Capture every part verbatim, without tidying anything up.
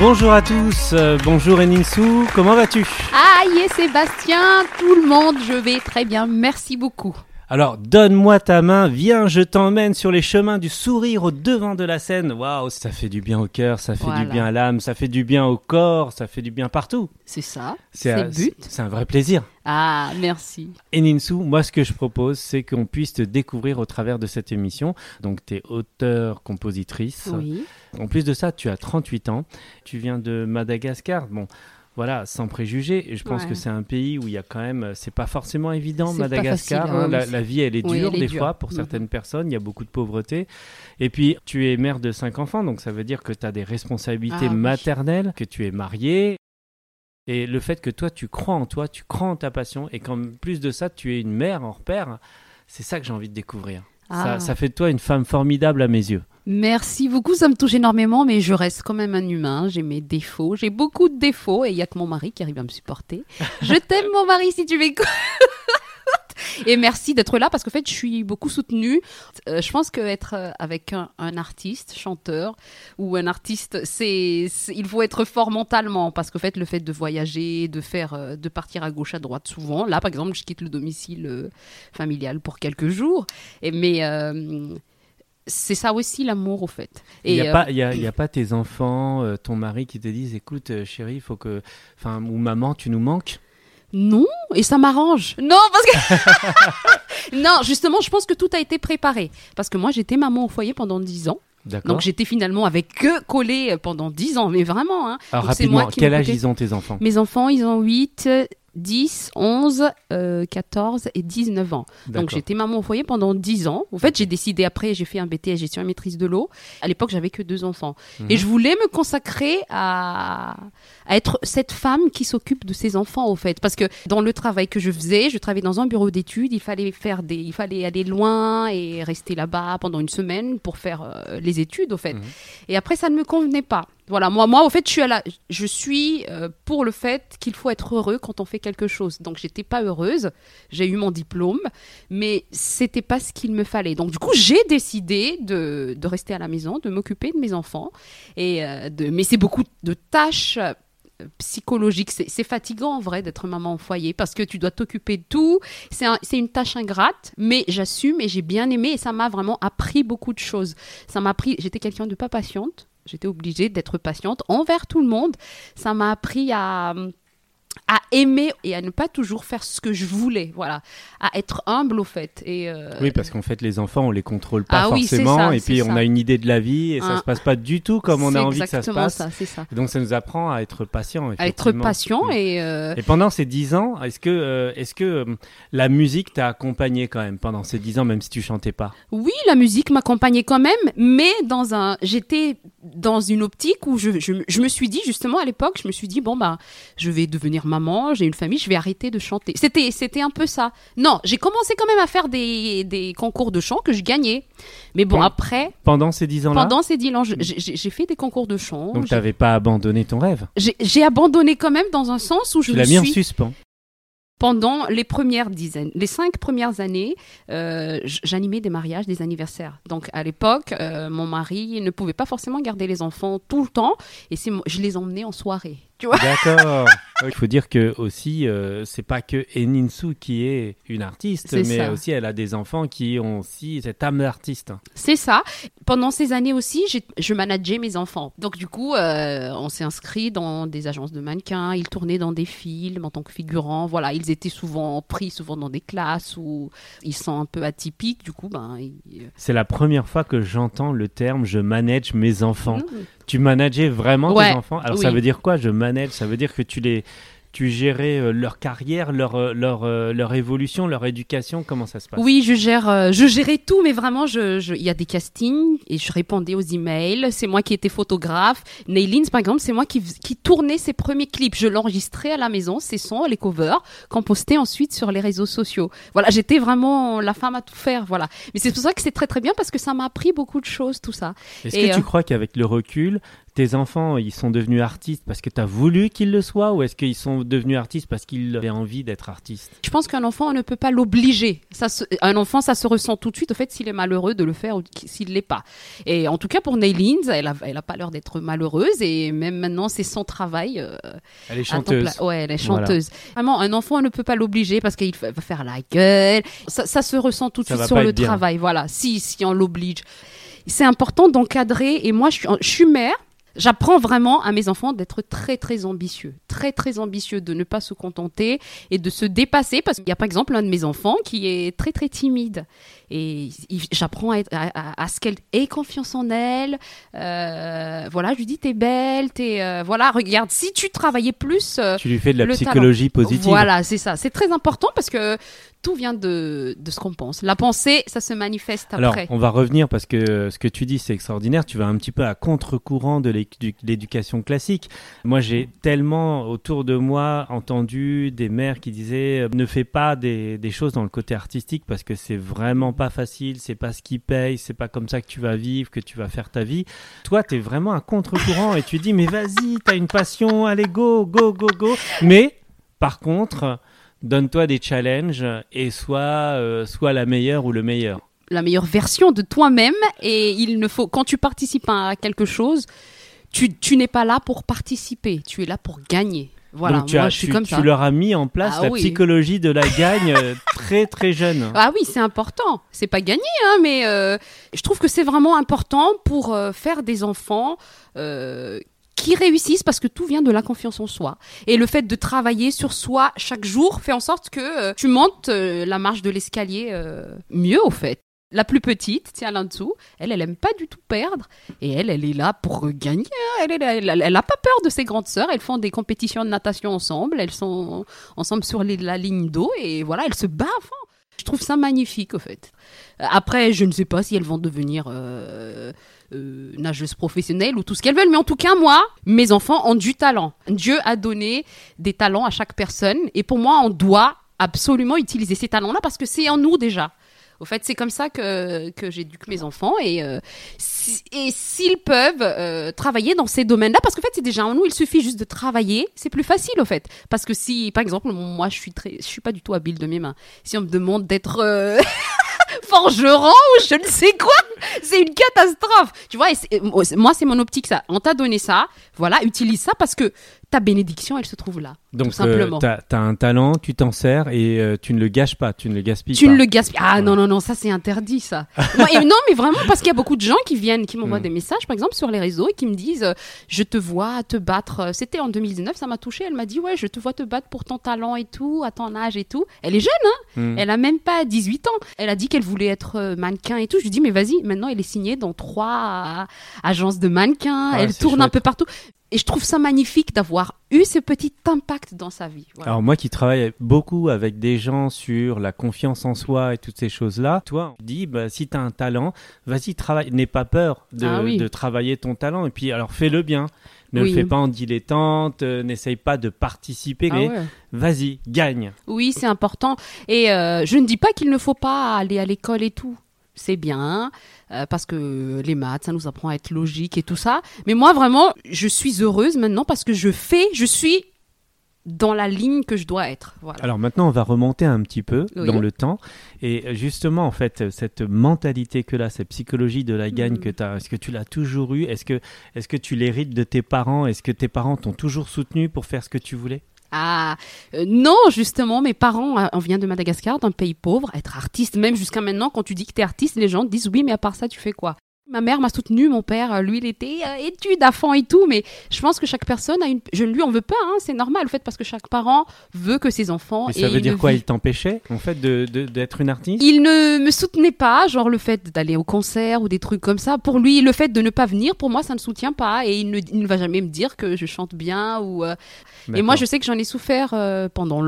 Bonjour à tous, euh, bonjour Eninsou, comment vas-tu ? Aïe Sébastien, tout le monde, je vais très bien, merci beaucoup. Alors, donne-moi ta main, viens, je t'emmène sur les chemins du sourire au devant de la scène. Waouh, ça fait du bien au cœur, ça fait Voilà. du bien à l'âme, ça fait du bien au corps, ça fait du bien partout. C'est ça, C'est, c'est un, le but. c'est, c'est un vrai plaisir. Ah, merci. Eninsou, moi ce que je propose, c'est qu'on puisse te découvrir au travers de cette émission. Donc, tu es auteure, compositrice. Oui. En plus de ça, tu as trente-huit ans, tu viens de Madagascar. Bon, voilà, sans préjugés, je pense Ouais. que c'est un pays où il y a quand même, c'est pas forcément évident, C'est pas Madagascar. facile, hein, oui. la, la vie, elle est Oui, dure elle est des dure. fois pour Mhm. certaines personnes, il y a beaucoup de pauvreté. Et puis, tu es mère de cinq enfants, donc ça veut dire que tu as des responsabilités Ah, oui. maternelles, que tu es mariée. Et le fait que toi, tu crois en toi, tu crois en ta passion, et qu'en plus de ça, tu es une mère en repère, c'est ça que j'ai envie de découvrir. Ça, Ah. ça fait de toi une femme formidable à mes yeux. Merci beaucoup, ça me touche énormément, mais je reste quand même un humain, j'ai mes défauts, j'ai beaucoup de défauts, et il n'y a que mon mari qui arrive à me supporter. Je t'aime mon mari si tu m'écoutes. Et merci d'être là parce qu'en fait je suis beaucoup soutenue. Euh, je pense qu'être euh, avec un, un artiste, chanteur ou un artiste, c'est, c'est il faut être fort mentalement parce qu'en fait le fait de voyager, de faire, euh, de partir à gauche à droite souvent. Là par exemple je quitte le domicile euh, familial pour quelques jours. Et mais euh, c'est ça aussi l'amour au fait. Il Et n'y a, euh, pas- il y a, il y a pas tes enfants, euh, ton mari qui te disent écoute euh, chérie, faut que, enfin ou maman, tu nous manques. non, et ça m'arrange. Non, parce que... non, justement, je pense que tout a été préparé. Parce que moi, j'étais maman au foyer pendant dix ans. D'accord. Donc, j'étais finalement avec eux collés pendant dix ans. Mais vraiment, hein. Alors Donc, c'est rapidement, moi qui quel âge m'occupais. ils ont tes enfants ? Mes enfants, ils ont huit, dix, onze, euh, quatorze et dix-neuf ans. Donc, D'accord. j'étais maman au foyer pendant dix ans. En fait, j'ai décidé après, j'ai fait un B T S gestion et maîtrise de l'eau. À l'époque, j'avais que deux enfants. Mhm. Et je voulais me consacrer à, à être cette femme qui s'occupe de ses enfants, au fait. Parce que dans le travail que je faisais, je travaillais dans un bureau d'études. Il fallait faire des, il fallait aller loin et rester là-bas pendant une semaine pour faire euh, les études, au fait. Mhm. Et après, ça ne me convenait pas. Voilà, moi, moi, au fait, je suis, à la, je suis euh, pour le fait qu'il faut être heureux quand on fait quelque chose. Donc, j'étais pas heureuse. J'ai eu mon diplôme, mais c'était pas ce qu'il me fallait. Donc, du coup, j'ai décidé de, de rester à la maison, de m'occuper de mes enfants. Et euh, de, mais c'est beaucoup de tâches euh, psychologiques. C'est, c'est fatigant, en vrai, d'être maman au foyer parce que tu dois t'occuper de tout. C'est, un, c'est une tâche ingrate, mais j'assume et j'ai bien aimé et ça m'a vraiment appris beaucoup de choses. Ça m'a appris, j'étais quelqu'un de pas patiente. J'étais obligée d'être patiente envers tout le monde. Ça m'a appris à, à aimer et à ne pas toujours faire ce que je voulais. Voilà, à être humble au fait. Et euh, Oui, parce qu'en fait, les enfants, on les contrôle pas Ah oui, c'est forcément, ça, et c'est puis on ça. a une idée de la vie, et ça Hein. se passe pas du tout comme on c'est a envie que ça se exactement passe. ça, c'est ça. Et donc, ça nous apprend à être patient. À être effectivement. patient Mm. et euh, Et pendant ces dix ans, est-ce que, euh, est-ce que euh, la musique t'a accompagné quand même pendant ces dix ans, même si tu chantais pas ? oui, la musique m'accompagnait quand même, mais dans un, j'étais dans une optique où je, je, je me suis dit justement à l'époque, je me suis dit bon bah, je vais devenir maman, j'ai une famille, je vais arrêter de chanter. C'était, c'était un peu ça. Non, j'ai commencé quand même à faire des, des concours de chant que je gagnais, mais bon Bon. après, Pendant ces dix ans-là ? pendant ces dix ans, je- j'ai, j'ai fait des concours de chant. Donc, J'ai- t'avais pas abandonné ton rêve ? j'ai, j'ai abandonné quand même dans un sens où je Tu me l'as mis en suis suspens. pendant les premières dizaines, les cinq premières années, euh, j- j'animais des mariages, des anniversaires. Donc à l'époque, euh, mon mari ne pouvait pas forcément garder les enfants tout le temps, et c'est mo- je les emmenais en soirée. Tu vois ? D'accord. Il faut dire que aussi, euh, c'est pas que Eninsou qui est une artiste, C'est mais ça. aussi elle a des enfants qui ont aussi cette âme d'artiste. C'est ça. Pendant ces années aussi, j'ai- je manageais mes enfants. Donc du coup, euh, on s'est inscrit dans des agences de mannequins. Ils tournaient dans des films en tant que figurants. Voilà, ils étaient souvent pris, souvent dans des classes où ils sont un peu atypiques. Du coup, ben, ils... C'est la première fois que j'entends le terme « je manage mes enfants Mmh. ». Tu manageais vraiment Ouais, tes enfants ? Alors ça oui. veut dire quoi, je manage ? Ça veut dire que tu les... Tu gérais euh, leur carrière, leur, euh, leur, euh, leur évolution, leur éducation, comment ça se passe ? Oui, je gère, euh, je gérais tout, mais vraiment, je, je, il y a des castings et je répondais aux emails. C'est moi qui étais photographe. Nailins, par exemple, c'est moi qui, qui tournais ses premiers clips. Je l'enregistrais à la maison, ses sons, les covers, qu'on postait ensuite sur les réseaux sociaux. Voilà, j'étais vraiment la femme à tout faire, voilà. Mais c'est pour ça que c'est très très bien parce que ça m'a appris beaucoup de choses, tout ça. Est-ce Et, que tu euh, crois qu'avec le recul, tes enfants, ils sont devenus artistes parce que tu as voulu qu'ils le soient, ou est-ce qu'ils sont devenus artistes parce qu'ils avaient envie d'être artistes? Je pense qu'un enfant, on ne peut pas l'obliger. Ça se... Un enfant, ça se ressent tout de suite, au fait, s'il est malheureux de le faire ou s'il ne l'est pas. Et en tout cas, pour Neilins, elle n'a elle a pas l'air d'être malheureuse, et même maintenant, c'est son travail. Euh, elle est chanteuse. Ouais, elle est chanteuse. Voilà. Vraiment, un enfant, on ne peut pas l'obliger parce qu'il va faire la gueule. Ça, ça se ressent tout de ça suite sur le travail. Voilà, si, si on l'oblige. C'est important d'encadrer, et moi, je suis, je suis mère. J'apprends vraiment à mes enfants d'être très très ambitieux, très très ambitieux, de ne pas se contenter et de se dépasser, parce qu'il y a par exemple un de mes enfants qui est très très timide, et j'apprends à, être, à, à, à ce qu'elle ait confiance en elle. Euh, voilà, je lui dis t'es belle, t'es euh, voilà, regarde, si tu travaillais plus, euh, tu lui fais de la psychologie talent. Positive. Voilà, c'est ça, c'est très important parce que tout vient de, de ce qu'on pense. La pensée, ça se manifeste après. Alors, on va revenir parce que ce que tu dis, c'est extraordinaire. Tu vas un petit peu à contre-courant de l'éducation classique. Moi, j'ai tellement autour de moi entendu des mères qui disaient « Ne fais pas des, des choses dans le côté artistique parce que c'est vraiment pas facile, c'est pas ce qui paye, c'est pas comme ça que tu vas vivre, que tu vas faire ta vie. » Toi, tu es vraiment à contre-courant et tu dis « Mais vas-y, tu as une passion, allez, go, go, go, go. » Mais, par contre... donne-toi des challenges et sois, euh, sois la meilleure ou le meilleur. La meilleure version de toi-même, et il ne faut, quand tu participes à quelque chose, tu, tu n'es pas là pour participer, tu es là pour gagner. Voilà, donc tu, moi, as, je suis tu, comme tu ça. leur as mis en place ah, la oui. psychologie de la gagne très très jeune. Ah oui, c'est important. C'est pas gagné, hein, mais euh, je trouve que c'est vraiment important pour euh, faire des enfants euh, qui réussissent, parce que tout vient de la confiance en soi. Et le fait de travailler sur soi chaque jour fait en sorte que euh, tu montes euh, la marche de l'escalier euh, mieux, au fait. La plus petite, tiens là en dessous, elle, elle aime pas du tout perdre. Et elle, elle est là pour gagner. Elle, elle, elle, elle, elle a pas peur de ses grandes sœurs. Elles font des compétitions de natation ensemble. Elles sont ensemble sur les, la ligne d'eau. Et voilà, elles se battent à fond. Je trouve ça magnifique, au fait. Après, je ne sais pas si elles vont devenir euh, euh, nageuses professionnelles ou tout ce qu'elles veulent. Mais en tout cas, moi, mes enfants ont du talent. Dieu a donné des talents à chaque personne. Et pour moi, on doit absolument utiliser ces talents-là parce que c'est en nous déjà. Au fait, c'est comme ça que, que j'éduque mes enfants, et, euh, si, et s'ils peuvent euh, travailler dans ces domaines-là, parce qu'en fait, c'est déjà en nous, il suffit juste de travailler, c'est plus facile, au fait. Parce que si, par exemple, moi, je suis très, je suis pas du tout habile de mes mains. Si on me demande d'être euh, forgeron ou je ne sais quoi, c'est une catastrophe. Tu vois, et c'est, moi, c'est mon optique, ça. On t'a donné ça, voilà, utilise ça parce que ta bénédiction, elle se trouve là. Donc, tout simplement. Euh, t'as, t'as un talent, tu t'en sers et euh, tu ne le gâches pas, tu ne le gaspilles tu pas. Tu ne le gaspilles. Ah ouais. non, non, non, ça c'est interdit, ça. Moi, et non, mais vraiment, parce qu'il y a beaucoup de gens qui viennent, qui m'envoient mm. des messages, par exemple, sur les réseaux, et qui me disent euh, je te vois te battre. C'était en deux mille dix-neuf, ça m'a touchée. Elle m'a dit ouais, je te vois te battre pour ton talent et tout, à ton âge et tout. Elle est jeune, hein. Mm. Elle a même pas dix-huit ans. Elle a dit qu'elle voulait être euh, mannequin et tout. Je lui dis mais vas-y, maintenant elle est signée dans trois euh, agences de mannequins. Ouais, elle tourne chouette. Un peu partout. Et je trouve ça magnifique d'avoir eu ce petit impact dans sa vie. Voilà. Alors moi qui travaille beaucoup avec des gens sur la confiance en soi et toutes ces choses-là, toi, on dit, bah, si tu as un talent, vas-y, travaille. N'aie pas peur de, ah oui. de travailler ton talent. Et puis, alors, fais-le bien. Ne oui. le fais pas en dilettante, euh, n'essaye pas de participer, ah mais ouais. vas-y, gagne. Oui, c'est important. Et euh, je ne dis pas qu'il ne faut pas aller à l'école et tout. C'est bien, euh, parce que les maths, ça nous apprend à être logique et tout ça. Mais moi, vraiment, je suis heureuse maintenant parce que je fais, je suis dans la ligne que je dois être. Voilà. Alors maintenant, on va remonter un petit peu oui. dans le temps. Et justement, en fait, cette mentalité que là, cette psychologie de la gagne mmh. que tu as, est-ce que tu l'as toujours eue ? Est-ce que, est-ce que tu l'hérites de tes parents ? Est-ce que tes parents t'ont toujours soutenu pour faire ce que tu voulais ? Ah, euh, non, justement, mes parents, euh, on vient de Madagascar, d'un pays pauvre, être artiste, même jusqu'à maintenant, quand tu dis que t'es artiste, les gens disent oui, mais à part ça, tu fais quoi ? Ma mère m'a soutenue, mon père, lui, il était euh, études à fond et tout, mais je pense que chaque personne a une... Je ne lui en veux pas, hein, c'est normal, en fait, parce que chaque parent veut que ses enfants... Mais ça veut dire quoi ? Il t'empêchait, en fait, de, de, d'être une artiste ? Il ne me soutenait pas, genre le fait d'aller au concert ou des trucs comme ça. Pour lui, le fait de ne pas venir, pour moi, ça ne soutient pas, et il ne, il ne va jamais me dire que je chante bien ou... Euh... Et moi, je sais que j'en ai souffert euh, pendant longtemps,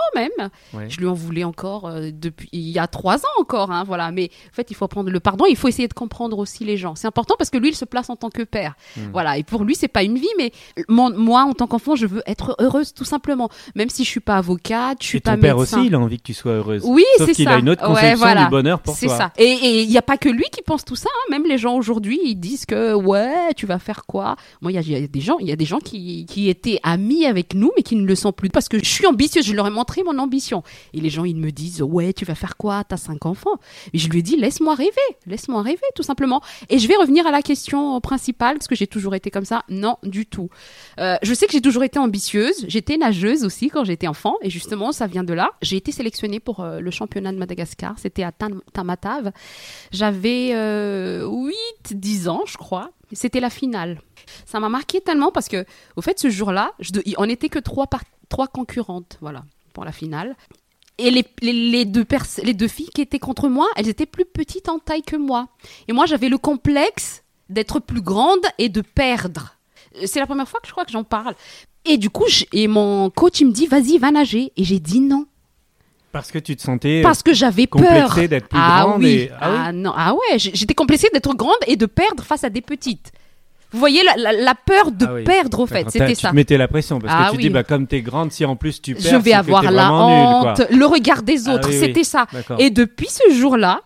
même. Ouais. Je lui en voulais encore euh, depuis il y a trois ans encore, hein, voilà. Mais en fait, il faut apprendre le pardon. Il faut essayer de comprendre aussi les gens. C'est important parce que lui, il se place en tant que père, mmh. voilà. Et pour lui, c'est pas une vie, mais mon, moi, en tant qu'enfant, je veux être heureuse tout simplement. Même si je suis pas avocate, je suis et pas ton père médecin. aussi, il a envie que tu sois heureuse. Oui, Sauf c'est qu'il ça. a une autre conception ouais, voilà. du bonheur pour c'est toi. C'est ça. Et il y a pas que lui qui pense tout ça. Hein. Même les gens aujourd'hui, ils disent que ouais, tu vas faire quoi? Moi, il y, y a des gens, il y a des gens qui qui étaient amis avec nous, mais qui ne le sont plus parce que je suis ambitieuse. Je leur ai montré mon ambition. Et les gens, ils me disent ouais, tu vas faire quoi? T'as cinq enfants. Et je lui ai dit laisse-moi rêver, laisse-moi rêver, tout simplement. Et je vais revenir à la question principale, parce que j'ai toujours été comme ça. Non, du tout. Euh, je sais que j'ai toujours été ambitieuse. J'étais nageuse aussi quand j'étais enfant, et justement, ça vient de là. J'ai été sélectionnée pour euh, le championnat de Madagascar. C'était à Tam- Tamatave. J'avais euh, huit dix ans, je crois. C'était la finale. Ça m'a marqué tellement parce que, au fait, ce jour-là, je de... on n'était que trois, par... trois concurrentes, voilà, pour la finale. Et les, les, les, deux pers- les deux filles qui étaient contre moi, elles étaient plus petites en taille que moi. Et moi, j'avais le complexe d'être plus grande et de perdre. C'est la première fois que je crois que j'en parle. Et du coup, je... et mon coach, il me dit, vas-y, va nager. Et j'ai dit non. Parce que tu te sentais Parce que j'avais complexée peur. d'être plus ah grande. Oui. Et... Ah, ah oui non, ah ouais, j'étais complexée d'être grande et de perdre face à des petites. Vous voyez la, la, la peur de ah oui. perdre, au fait, T'as, c'était tu ça. te mettais la pression parce ah que tu oui. dis, bah, comme t'es grande, si en plus tu perds, je vais avoir c'est la honte, nul, quoi. le regard des autres, ah, oui, c'était oui. ça. D'accord. Et depuis ce jour-là,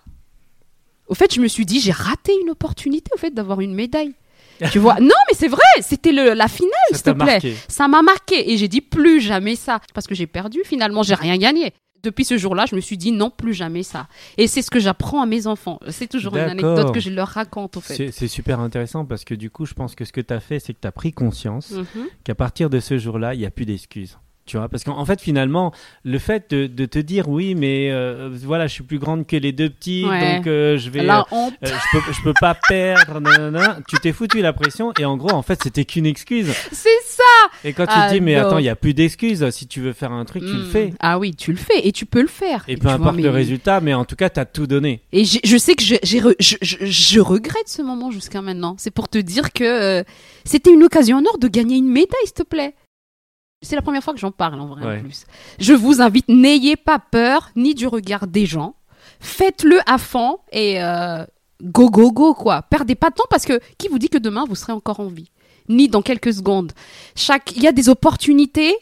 au fait, je me suis dit, j'ai raté une opportunité, au fait, d'avoir une médaille. Tu vois, non, mais c'est vrai, c'était le, la finale, ça s'il te plaît. Marqué. Ça m'a marqué et j'ai dit plus jamais ça parce que j'ai perdu. Finalement, j'ai rien gagné. Depuis ce jour-là, je me suis dit non, plus jamais ça. Et c'est ce que j'apprends à mes enfants. C'est toujours D'accord. une anecdote que je leur raconte, au fait. C'est, c'est super intéressant parce que du coup, je pense que ce que tu as fait, c'est que tu as pris conscience Mm-hmm. qu'à partir de ce jour-là, il n'y a plus d'excuses. Tu vois, parce qu'en fait, finalement, le fait de, de te dire oui, mais euh, voilà, je suis plus grande que les deux petits, Ouais. donc euh, je vais, La honte. euh, je peux, je peux pas perdre. Nanana. Tu t'es foutu la pression et en gros, en fait, c'était qu'une excuse. C'est ça. Et quand tu Ah, te dis, mais non. attends, il y a plus d'excuses. Si tu veux faire un truc, tu le Mm. fais. Ah oui, tu le fais et tu peux le faire. Et tu peu vois, importe mais- le résultat, mais en tout cas, t'as tout donné. Et j'ai- je sais que je, j'ai re- je, je, je regrette ce moment jusqu'à maintenant. C'est pour te dire que euh, c'était une occasion en or de gagner une médaille, s'il te plaît. C'est la première fois que j'en parle en vrai Ouais. en plus. Je vous invite, n'ayez pas peur ni du regard des gens. Faites-le à fond et euh, go go go quoi. Perdez pas de temps parce que qui vous dit que demain vous serez encore en vie? Ni dans quelques secondes. Chaque, il y a des opportunités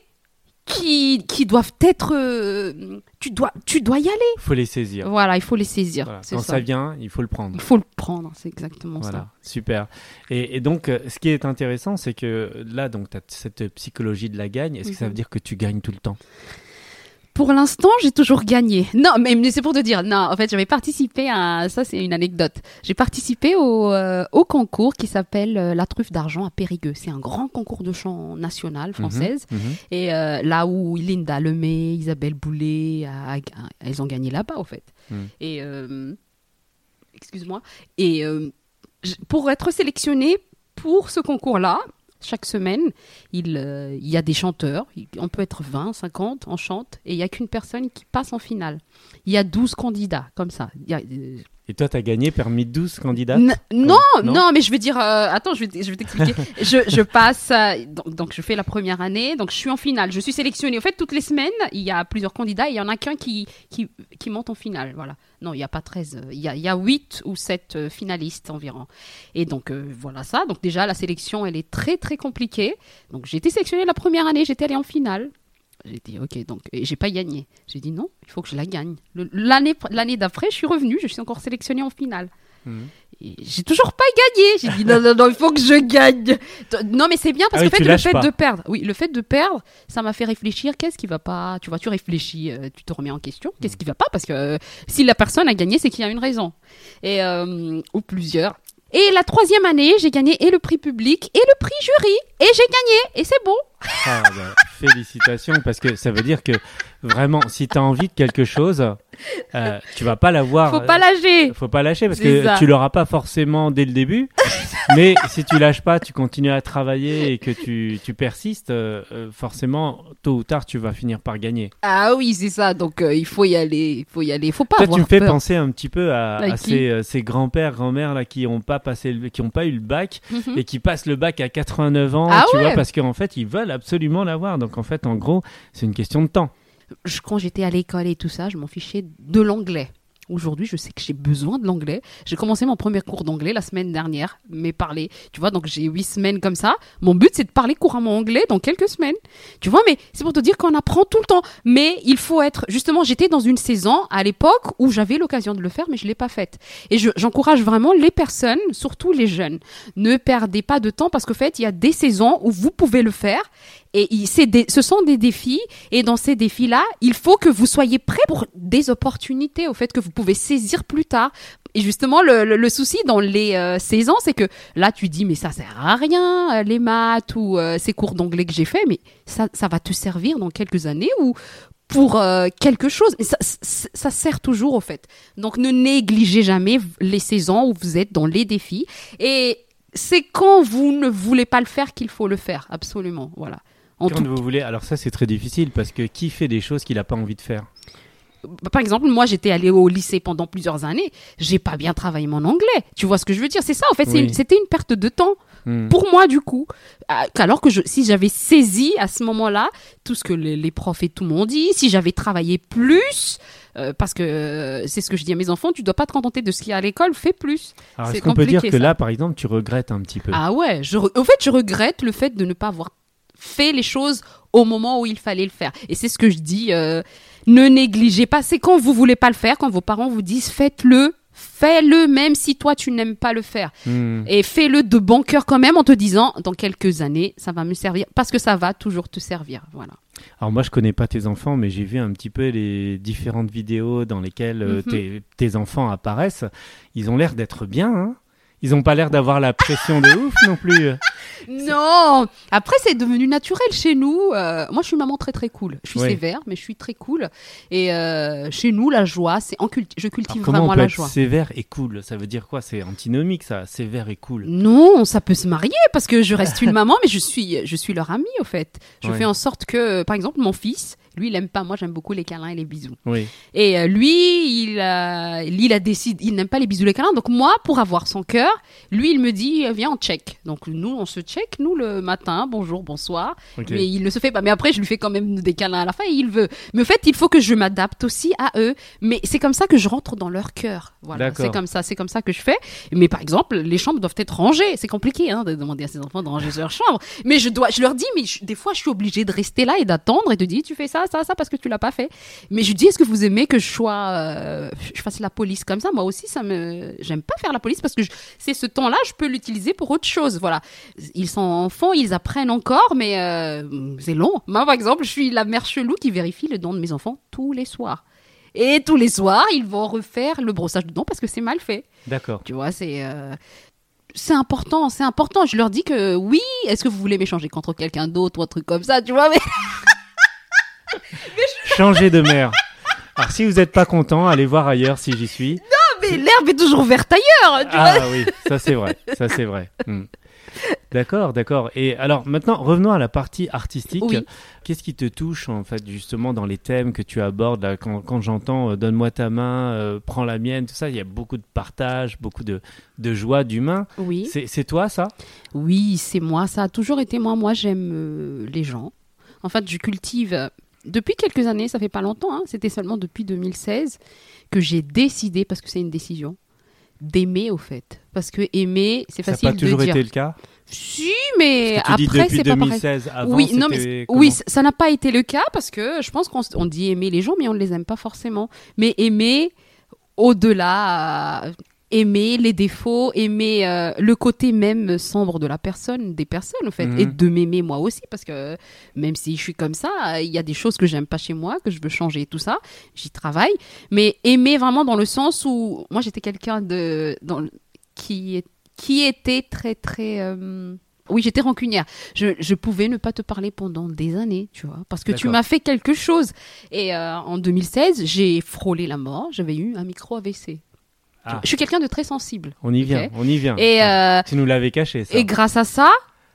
qui qui doivent être. euh, tu dois tu dois y aller. Faut les saisir. Voilà, il faut les saisir. Voilà. C'est Quand ça. ça vient, il faut le prendre. Il faut le prendre, c'est exactement Voilà, ça. super. Et, et donc, euh, ce qui est intéressant, c'est que là, donc, tu as cette psychologie de la gagne. Est-ce que ça Mhm. veut dire que tu gagnes tout le temps? Pour l'instant, j'ai toujours gagné. Non, mais, mais c'est pour te dire. Non, en fait, j'avais participé à... Ça, c'est une anecdote. J'ai participé au, euh, au concours qui s'appelle euh, La Truffe d'Argent à Périgueux. C'est un grand concours de chant national française. Mhm, mhm. Et euh, là où Linda Lemay, Isabelle Boulay, a- a- elles ont gagné là-bas, en fait. Mhm. Et... euh, excuse-moi. Et euh, j- pour être sélectionnée pour ce concours-là, chaque semaine, il, euh, il y a des chanteurs. Il- On peut être vingt, cinquante, on chante. Et il n'y a qu'une personne qui passe en finale. Il y a douze candidats, comme ça. Il y a, euh, Et toi, tu as gagné parmi douze candidats? N- non, non non, mais je veux dire, euh, attends, je vais, t- je vais t'expliquer. je, je passe, euh, donc, donc je fais la première année, donc je suis en finale, je suis sélectionnée. En fait, toutes les semaines, il y a plusieurs candidats, et il y en a qu'un qui, qui, qui monte en finale, voilà. Non, il n'y a pas treize, euh, il y a, il y a huit ou sept euh, finalistes environ. Et donc, euh, voilà ça. Donc déjà, la sélection, elle est très, très compliquée. Donc j'ai été sélectionnée la première année, j'étais allée en finale. J'ai dit, ok, donc, et j'ai pas gagné. J'ai dit, non, il faut que je la gagne. Le- l'année, l'année d'après, je suis revenue, je suis encore sélectionnée en finale. Mhm. Et j'ai toujours pas gagné. J'ai dit, non, non, non, il faut que je gagne. Non, mais c'est bien parce Ah oui, qu'en fait, tu le lâches fait pas. de perdre, oui, le fait de perdre, ça m'a fait réfléchir. Qu'est-ce qui va pas? Tu vois, tu réfléchis, euh, tu te remets en question. Qu'est-ce qui va pas? Parce que euh, si la personne a gagné, c'est qu'il y a une raison. Et, euh, ou plusieurs. Et la troisième année, j'ai gagné et le prix public et le prix jury. Et j'ai gagné. Et c'est bon. Ah, bah, félicitations, parce que ça veut dire que vraiment, si tu as envie de quelque chose, euh, tu vas pas l'avoir. Faut pas lâcher. Faut pas lâcher parce C'est que ça. tu l'auras pas forcément dès le début. Mais si tu lâches pas, tu continues à travailler et que tu, tu persistes, euh, euh, forcément, tôt ou tard, tu vas finir par gagner. Ah oui, c'est ça. Donc, euh, il faut y aller. Il faut y aller. Faut pas Toi, avoir tu me fais peur. penser un petit peu à, À à qui ces, euh, ces grands-pères, grand-mères là qui ont pas passé, le- qui ont pas eu le bac Mhm. et qui passent le bac à quatre-vingt-neuf ans, Ah tu ouais. vois, parce qu'en fait, ils veulent absolument l'avoir. Donc, en fait, en gros, c'est une question de temps. je, quand j'étais à l'école et tout ça, je m'en fichais de l'anglais. Aujourd'hui, je sais que j'ai besoin de l'anglais. J'ai commencé mon premier cours d'anglais la semaine dernière, mais parler, tu vois, donc j'ai huit semaines comme ça. Mon but, c'est de parler couramment anglais dans quelques semaines. Tu vois, mais c'est pour te dire qu'on apprend tout le temps. Mais il faut être, justement, j'étais dans une saison à l'époque où j'avais l'occasion de le faire, mais je l'ai pas faite. Et je, j'encourage vraiment les personnes, surtout les jeunes, ne perdez pas de temps parce qu'en fait, il y a des saisons où vous pouvez le faire. Et c'est des, ce sont des défis, et dans ces défis-là, il faut que vous soyez prêts pour des opportunités, au fait que vous pouvez saisir plus tard. Et justement, le, le, le souci dans les euh, saisons, c'est que là, tu dis, mais ça sert à rien, euh, les maths ou euh, ces cours d'anglais que j'ai fait, mais ça, ça va te servir dans quelques années ou pour euh, quelque chose. Et ça, ça, ça sert toujours, au fait. Donc, ne négligez jamais les saisons où vous êtes dans les défis. Et c'est quand vous ne voulez pas le faire qu'il faut le faire, absolument. Voilà. En Quand tout... vous voulez, alors ça c'est très difficile parce que qui fait des choses qu'il n'a pas envie de faire? Par exemple, moi j'étais allée au lycée pendant plusieurs années, j'ai pas bien travaillé mon anglais. Tu vois ce que je veux dire? C'est ça, en fait, Oui. c'est une, c'était une perte de temps Hmm. pour moi du coup. Alors que je, si j'avais saisi à ce moment-là tout ce que les, les profs et tout m'ont dit, si j'avais travaillé plus, euh, parce que euh, c'est ce que je dis à mes enfants, tu dois pas te contenter de ce qu'il y a à l'école, fais plus. Alors C'est est-ce qu'on peut dire compliqué, que ça. là par exemple tu regrettes un petit peu? Ah ouais, je, re- au fait, je regrette le fait de ne pas avoir fait les choses au moment où il fallait le faire. Et c'est ce que je dis, euh, ne négligez pas. C'est quand vous voulez pas le faire, quand vos parents vous disent faites-le, fais-le même si toi tu n'aimes pas le faire. Hmm. Et fais-le de bon cœur quand même en te disant dans quelques années ça va me servir parce que ça va toujours te servir. Voilà. Alors moi je connais pas tes enfants mais j'ai vu un petit peu les différentes vidéos dans lesquelles euh, Mhm. tes, tes enfants apparaissent. Ils ont l'air d'être bien, hein? Ils ont pas l'air d'avoir la pression de ouf non plus. Non, après c'est devenu naturel chez nous. Euh, moi je suis une maman très très cool. Je suis Ouais. sévère mais je suis très cool. Et euh, chez nous la joie, c'est en culti- je Alors, cultive comment vraiment on peut la être joie. sévère et cool? Ça veut dire quoi? C'est antinomique ça, sévère et cool. Non, ça peut se marier parce que je reste une maman, mais je suis, je suis leur amie au fait. Je Ouais. fais en sorte que, par exemple, mon fils, lui, il aime pas. Moi, j'aime beaucoup les câlins et les bisous. Oui. Et euh, lui, il a, lui, il a décidé, il n'aime pas les bisous et les câlins. Donc moi, pour avoir son cœur, lui, il me dit, euh, viens, on check. Donc nous, on se check, nous, le matin, bonjour, bonsoir. Ok. Mais il ne se fait pas. Mais après, je lui fais quand même des câlins à la fin et il veut. Mais au fait, il faut que je m'adapte aussi à eux. Mais c'est comme ça que je rentre dans leur cœur. Voilà, D'accord. c'est comme ça, c'est comme ça que je fais. Mais par exemple, les chambres doivent être rangées. C'est compliqué hein, de demander à ses enfants de ranger leur chambre. Mais je dois, je leur dis, mais je- des fois, je suis obligée de rester là et d'attendre et de dire, tu fais ça, ça, ça parce que tu l'as pas fait. Mais je dis, est-ce que vous aimez que je sois, euh, je fasse la police comme ça? Moi aussi, ça me, j'aime pas faire la police parce que je- c'est ce temps-là, je peux l'utiliser pour autre chose. Voilà. Ils sont enfants, ils apprennent encore, mais euh, c'est long. Moi, par exemple, je suis la mère chelou qui vérifie les dents de mes enfants tous les soirs. Et tous les soirs, ils vont refaire le brossage de dents parce que c'est mal fait. D'accord. Tu vois, c'est euh, c'est important, c'est important. Je leur dis que oui, est-ce que vous voulez m'échanger contre quelqu'un d'autre ou un truc comme ça, tu vois, mais Changer de mère. Alors si vous n'êtes pas content, allez voir ailleurs si j'y suis. mais l'herbe est toujours verte ailleurs, tu vois. Ah oui, ça c'est vrai, ça c'est vrai. Hmm. D'accord, d'accord. Et alors maintenant, revenons à la partie artistique. Oui. Qu'est-ce qui te touche en fait justement dans les thèmes que tu abordes là, quand, quand j'entends euh, donne-moi ta main, euh, prends la mienne, tout ça, il y a beaucoup de partage, beaucoup de, de joie, d'humain. Oui. C'est, c'est toi ça? Oui, c'est moi. Ça a toujours été moi. Moi, j'aime euh, les gens. En fait, je cultive euh, depuis quelques années. Ça fait pas longtemps. Hein, c'était seulement depuis deux mille seize que j'ai décidé, parce que c'est une décision, d'aimer au fait. Parce que aimer, c'est Ça n'a facile pas de toujours dire. été le cas? Si, mais Parce que tu dis après, depuis c'est pas pareil. deux mille seize, avant Oui, non, c'était mais comment? oui, c- ça n'a pas été le cas parce que je pense qu'on s- on dit aimer les gens, mais on ne les aime pas forcément. Mais aimer au-delà, euh, aimer les défauts, aimer euh, le côté même sombre de la personne, des personnes en fait, Mhm. et de m'aimer moi aussi parce que même si je suis comme ça, euh, il y a des choses que j'aime pas chez moi, que je veux changer et tout ça, j'y travaille. Mais aimer vraiment dans le sens où moi j'étais quelqu'un de dans, le- qui est qui était très très euh, oui, j'étais rancunière. Je, je pouvais ne pas te parler pendant des années, tu vois, parce que tu D'accord. m'as fait quelque chose. Et euh, en deux mille seize, j'ai frôlé la mort. J'avais eu un micro A V C. Ah. Je suis quelqu'un de très sensible. On y vient, Ok. on y vient. Et, Ah. euh, Tu nous l'avais caché ça. et grâce à ça,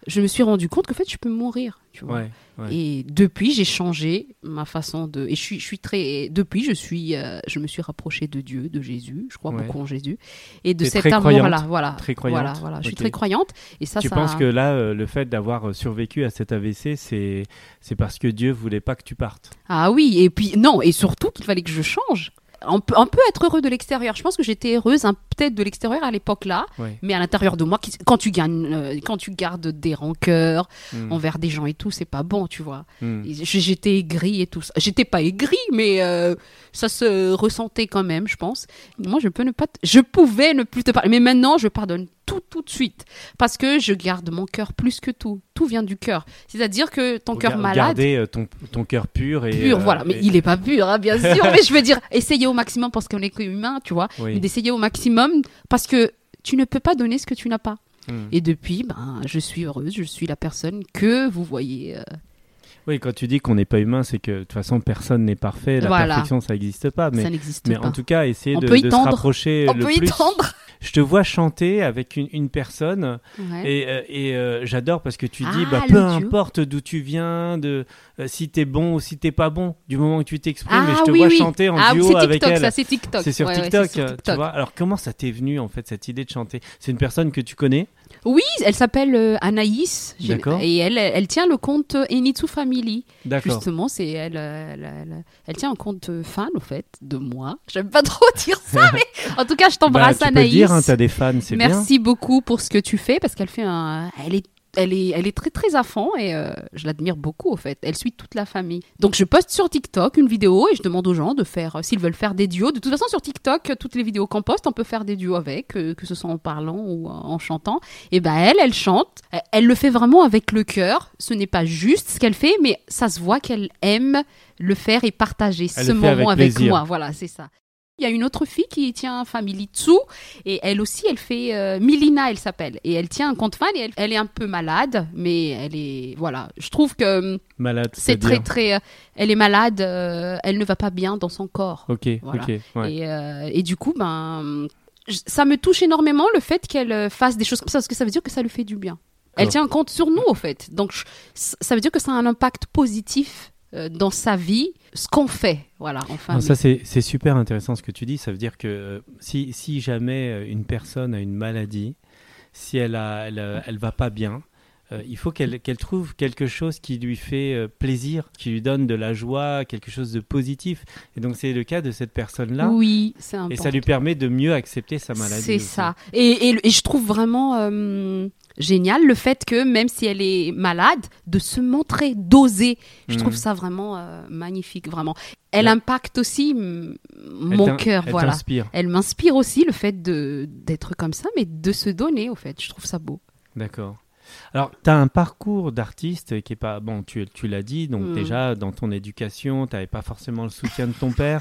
je me suis rendu compte qu'en fait, je peux mourir, tu vois. Ouais, ouais. Et depuis, j'ai changé ma façon de. Et je suis, je suis très. Depuis, je suis, euh, je me suis rapprochée de Dieu, de Jésus. Je crois Ouais. beaucoup en Jésus et de T'es cet très amour-là. croyante Voilà, Très croyante. voilà, voilà. Je suis Ok. très croyante et ça, Tu ça. penses que là, euh, le fait d'avoir euh, survécu à cet A V C, c'est c'est parce que Dieu voulait pas que tu partes. Ah oui, et puis non, et surtout qu'il fallait que je change. On peut, on peut être heureux de l'extérieur. Je pense que j'étais heureuse hein, peut-être de l'extérieur à l'époque-là, Ouais. mais à l'intérieur de moi, qui- quand tu gagnes, euh, quand tu gardes des rancœurs Mm. envers des gens et tout, c'est pas bon, tu vois. Mm. Et j- J'étais aigrie et tout ça. J'étais pas aigrie, mais euh, ça se ressentait quand même, je pense. Moi, je peux ne pas, t- je pouvais ne plus te parler, mais maintenant, je pardonne tout, tout de suite, parce que je garde mon cœur plus que tout. Tout vient du cœur. C'est-à-dire que ton Faut cœur gar- malade. Garder euh, ton, ton cœur pur et. Pur, euh, voilà, mais et- il est pas pur, hein, bien sûr. Mais je veux dire, essayer au maximum parce qu'on est humain, tu vois, Oui. mais d'essayer au maximum parce que tu ne peux pas donner ce que tu n'as pas. Mm. Et depuis, ben, je suis heureuse, je suis la personne que vous voyez. euh, Oui, quand tu dis qu'on n'est pas humain, c'est que de toute façon, personne n'est parfait. La Voilà. perfection, ça n'existe pas. Mais, ça n'existe mais pas. en tout cas, essayer On de, peut y de se tendre. rapprocher On le peut y plus. tendre. Je te vois chanter avec une, une personne Ouais. et, euh, et euh, j'adore parce que tu dis, Ah, bah, le peu duo. importe d'où tu viens, de euh, si t'es bon ou si t'es pas bon, du moment que tu t'exprimes, Ah et je te oui, vois oui. chanter en Ah, duo c'est avec TikTok, elle. ça, c'est TikTok. C'est sur Ouais, ouais, TikTok, c'est sur tu TikTok. vois. Alors comment ça t'est venu en fait cette idée de chanter? C'est une personne que tu connais? Oui, elle s'appelle euh, Anaïs. J'ai- D'accord. Et elle, elle tient le compte euh, Enitsu Family. D'accord. Justement, c'est elle, euh, elle, elle, elle tient un compte euh, fan, au fait, de moi. J'aime pas trop dire ça, mais en tout cas, je Bah, t'embrasse, tu peux Anaïs. le dire, hein, t'as des fans, c'est bien. Merci beaucoup pour ce que tu fais parce qu'elle fait un, elle est, elle est, elle est très très à fond et euh, je l'admire beaucoup au fait. Elle suit toute la famille. Donc je poste sur TikTok une vidéo et je demande aux gens de faire, euh, s'ils veulent faire des duos. De toute façon sur TikTok, euh, toutes les vidéos qu'on poste, on peut faire des duos avec, euh, que ce soit en parlant ou euh, en chantant. Et ben elle, elle chante. Elle, elle le fait vraiment avec le cœur. Ce n'est pas juste ce qu'elle fait, mais ça se voit qu'elle aime le faire et partager Elle ce le fait moment avec avec plaisir. moi. Voilà, c'est ça. Il y a une autre fille qui tient Family Tsu et elle aussi, elle fait euh, Milina, elle s'appelle. Et elle tient un compte fan et elle, elle est un peu malade, mais elle est voilà. Je trouve que Malade, c'est très c'est-à-dire très. euh, elle est malade, euh, elle ne va pas bien dans son corps. Ok, Voilà. ok, ouais. Et, euh, et du coup, ben, j- ça me touche énormément le fait qu'elle euh, fasse des choses comme ça parce que ça veut dire que ça lui fait du bien. Elle D'accord. tient un compte sur nous, au fait. Donc, je- ça veut dire que ça a un impact positif euh, dans sa vie, ce qu'on fait, voilà, en Non, famille. ça c'est c'est super intéressant ce que tu dis. Ça veut dire que euh, si, si jamais euh, une personne a une maladie, si elle a, elle, euh, elle va pas bien, euh, il faut qu'elle qu'elle trouve quelque chose qui lui fait euh, plaisir, qui lui donne de la joie, quelque chose de positif. Et donc c'est le cas de cette personne-là. Oui, c'est important. Et ça lui permet de mieux accepter sa maladie. C'est aussi. ça. Et, et- et je trouve vraiment euh, génial le fait que même si elle est malade, de se montrer, d'oser. Je Mhm. trouve ça vraiment euh, magnifique, vraiment. Elle Ouais. impacte aussi mm, Elle mon t'in- cœur, elle voilà. t'inspire. Elle m'inspire aussi le fait de d'être comme ça, mais de se donner, au fait. Je trouve ça beau. D'accord. Alors, tu as un parcours d'artiste qui est pas... Bon, tu, tu l'as dit, donc Mm. déjà, dans ton éducation, tu n'avais pas forcément le soutien de ton père.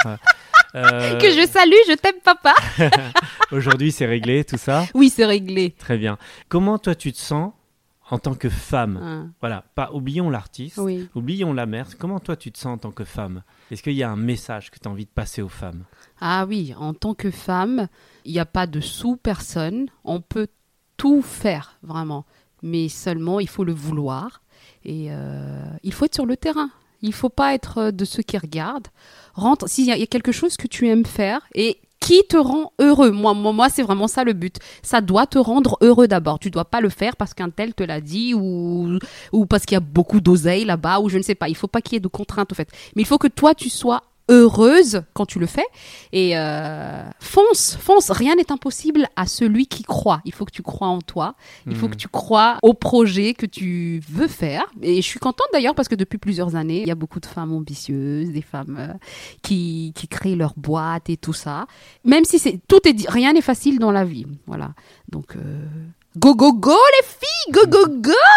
Euh, Que je salue, je t'aime, papa. Aujourd'hui, c'est réglé, tout ça. Oui, c'est réglé. Très bien. Comment toi, tu te sens en tant que femme? Hein, Voilà, pas oublions l'artiste, oui. oublions la mère. Comment toi, tu te sens en tant que femme? Est-ce qu'il y a un message que tu as envie de passer aux femmes? Ah oui, en tant que femme, il n'y a pas de sous-personne. On peut tout faire, vraiment. Mais seulement, il faut le vouloir. Et euh, il faut être sur le terrain. Il ne faut pas être euh, de ceux qui regardent. Rentre, s'il y, a- il y a quelque chose que tu aimes faire et qui te rend heureux. Moi, moi, moi, c'est vraiment ça le but. Ça doit te rendre heureux d'abord. Tu dois pas le faire parce qu'un tel te l'a dit ou, ou parce qu'il y a beaucoup d'oseille là-bas ou je ne sais pas. Il faut pas qu'il y ait de contraintes, au fait. Mais il faut que toi, tu sois heureuse quand tu le fais et euh, fonce, fonce. Rien n'est impossible à celui qui croit. Il faut que tu crois en toi. Il faut Mhm. que tu crois au projet que tu veux faire. Et je suis contente d'ailleurs parce que depuis plusieurs années, il y a beaucoup de femmes ambitieuses, des femmes euh, qui, qui créent leur boîte et tout ça. Même si c'est tout est dit, rien n'est facile dans la vie. Voilà. Donc euh, go go go les filles, go go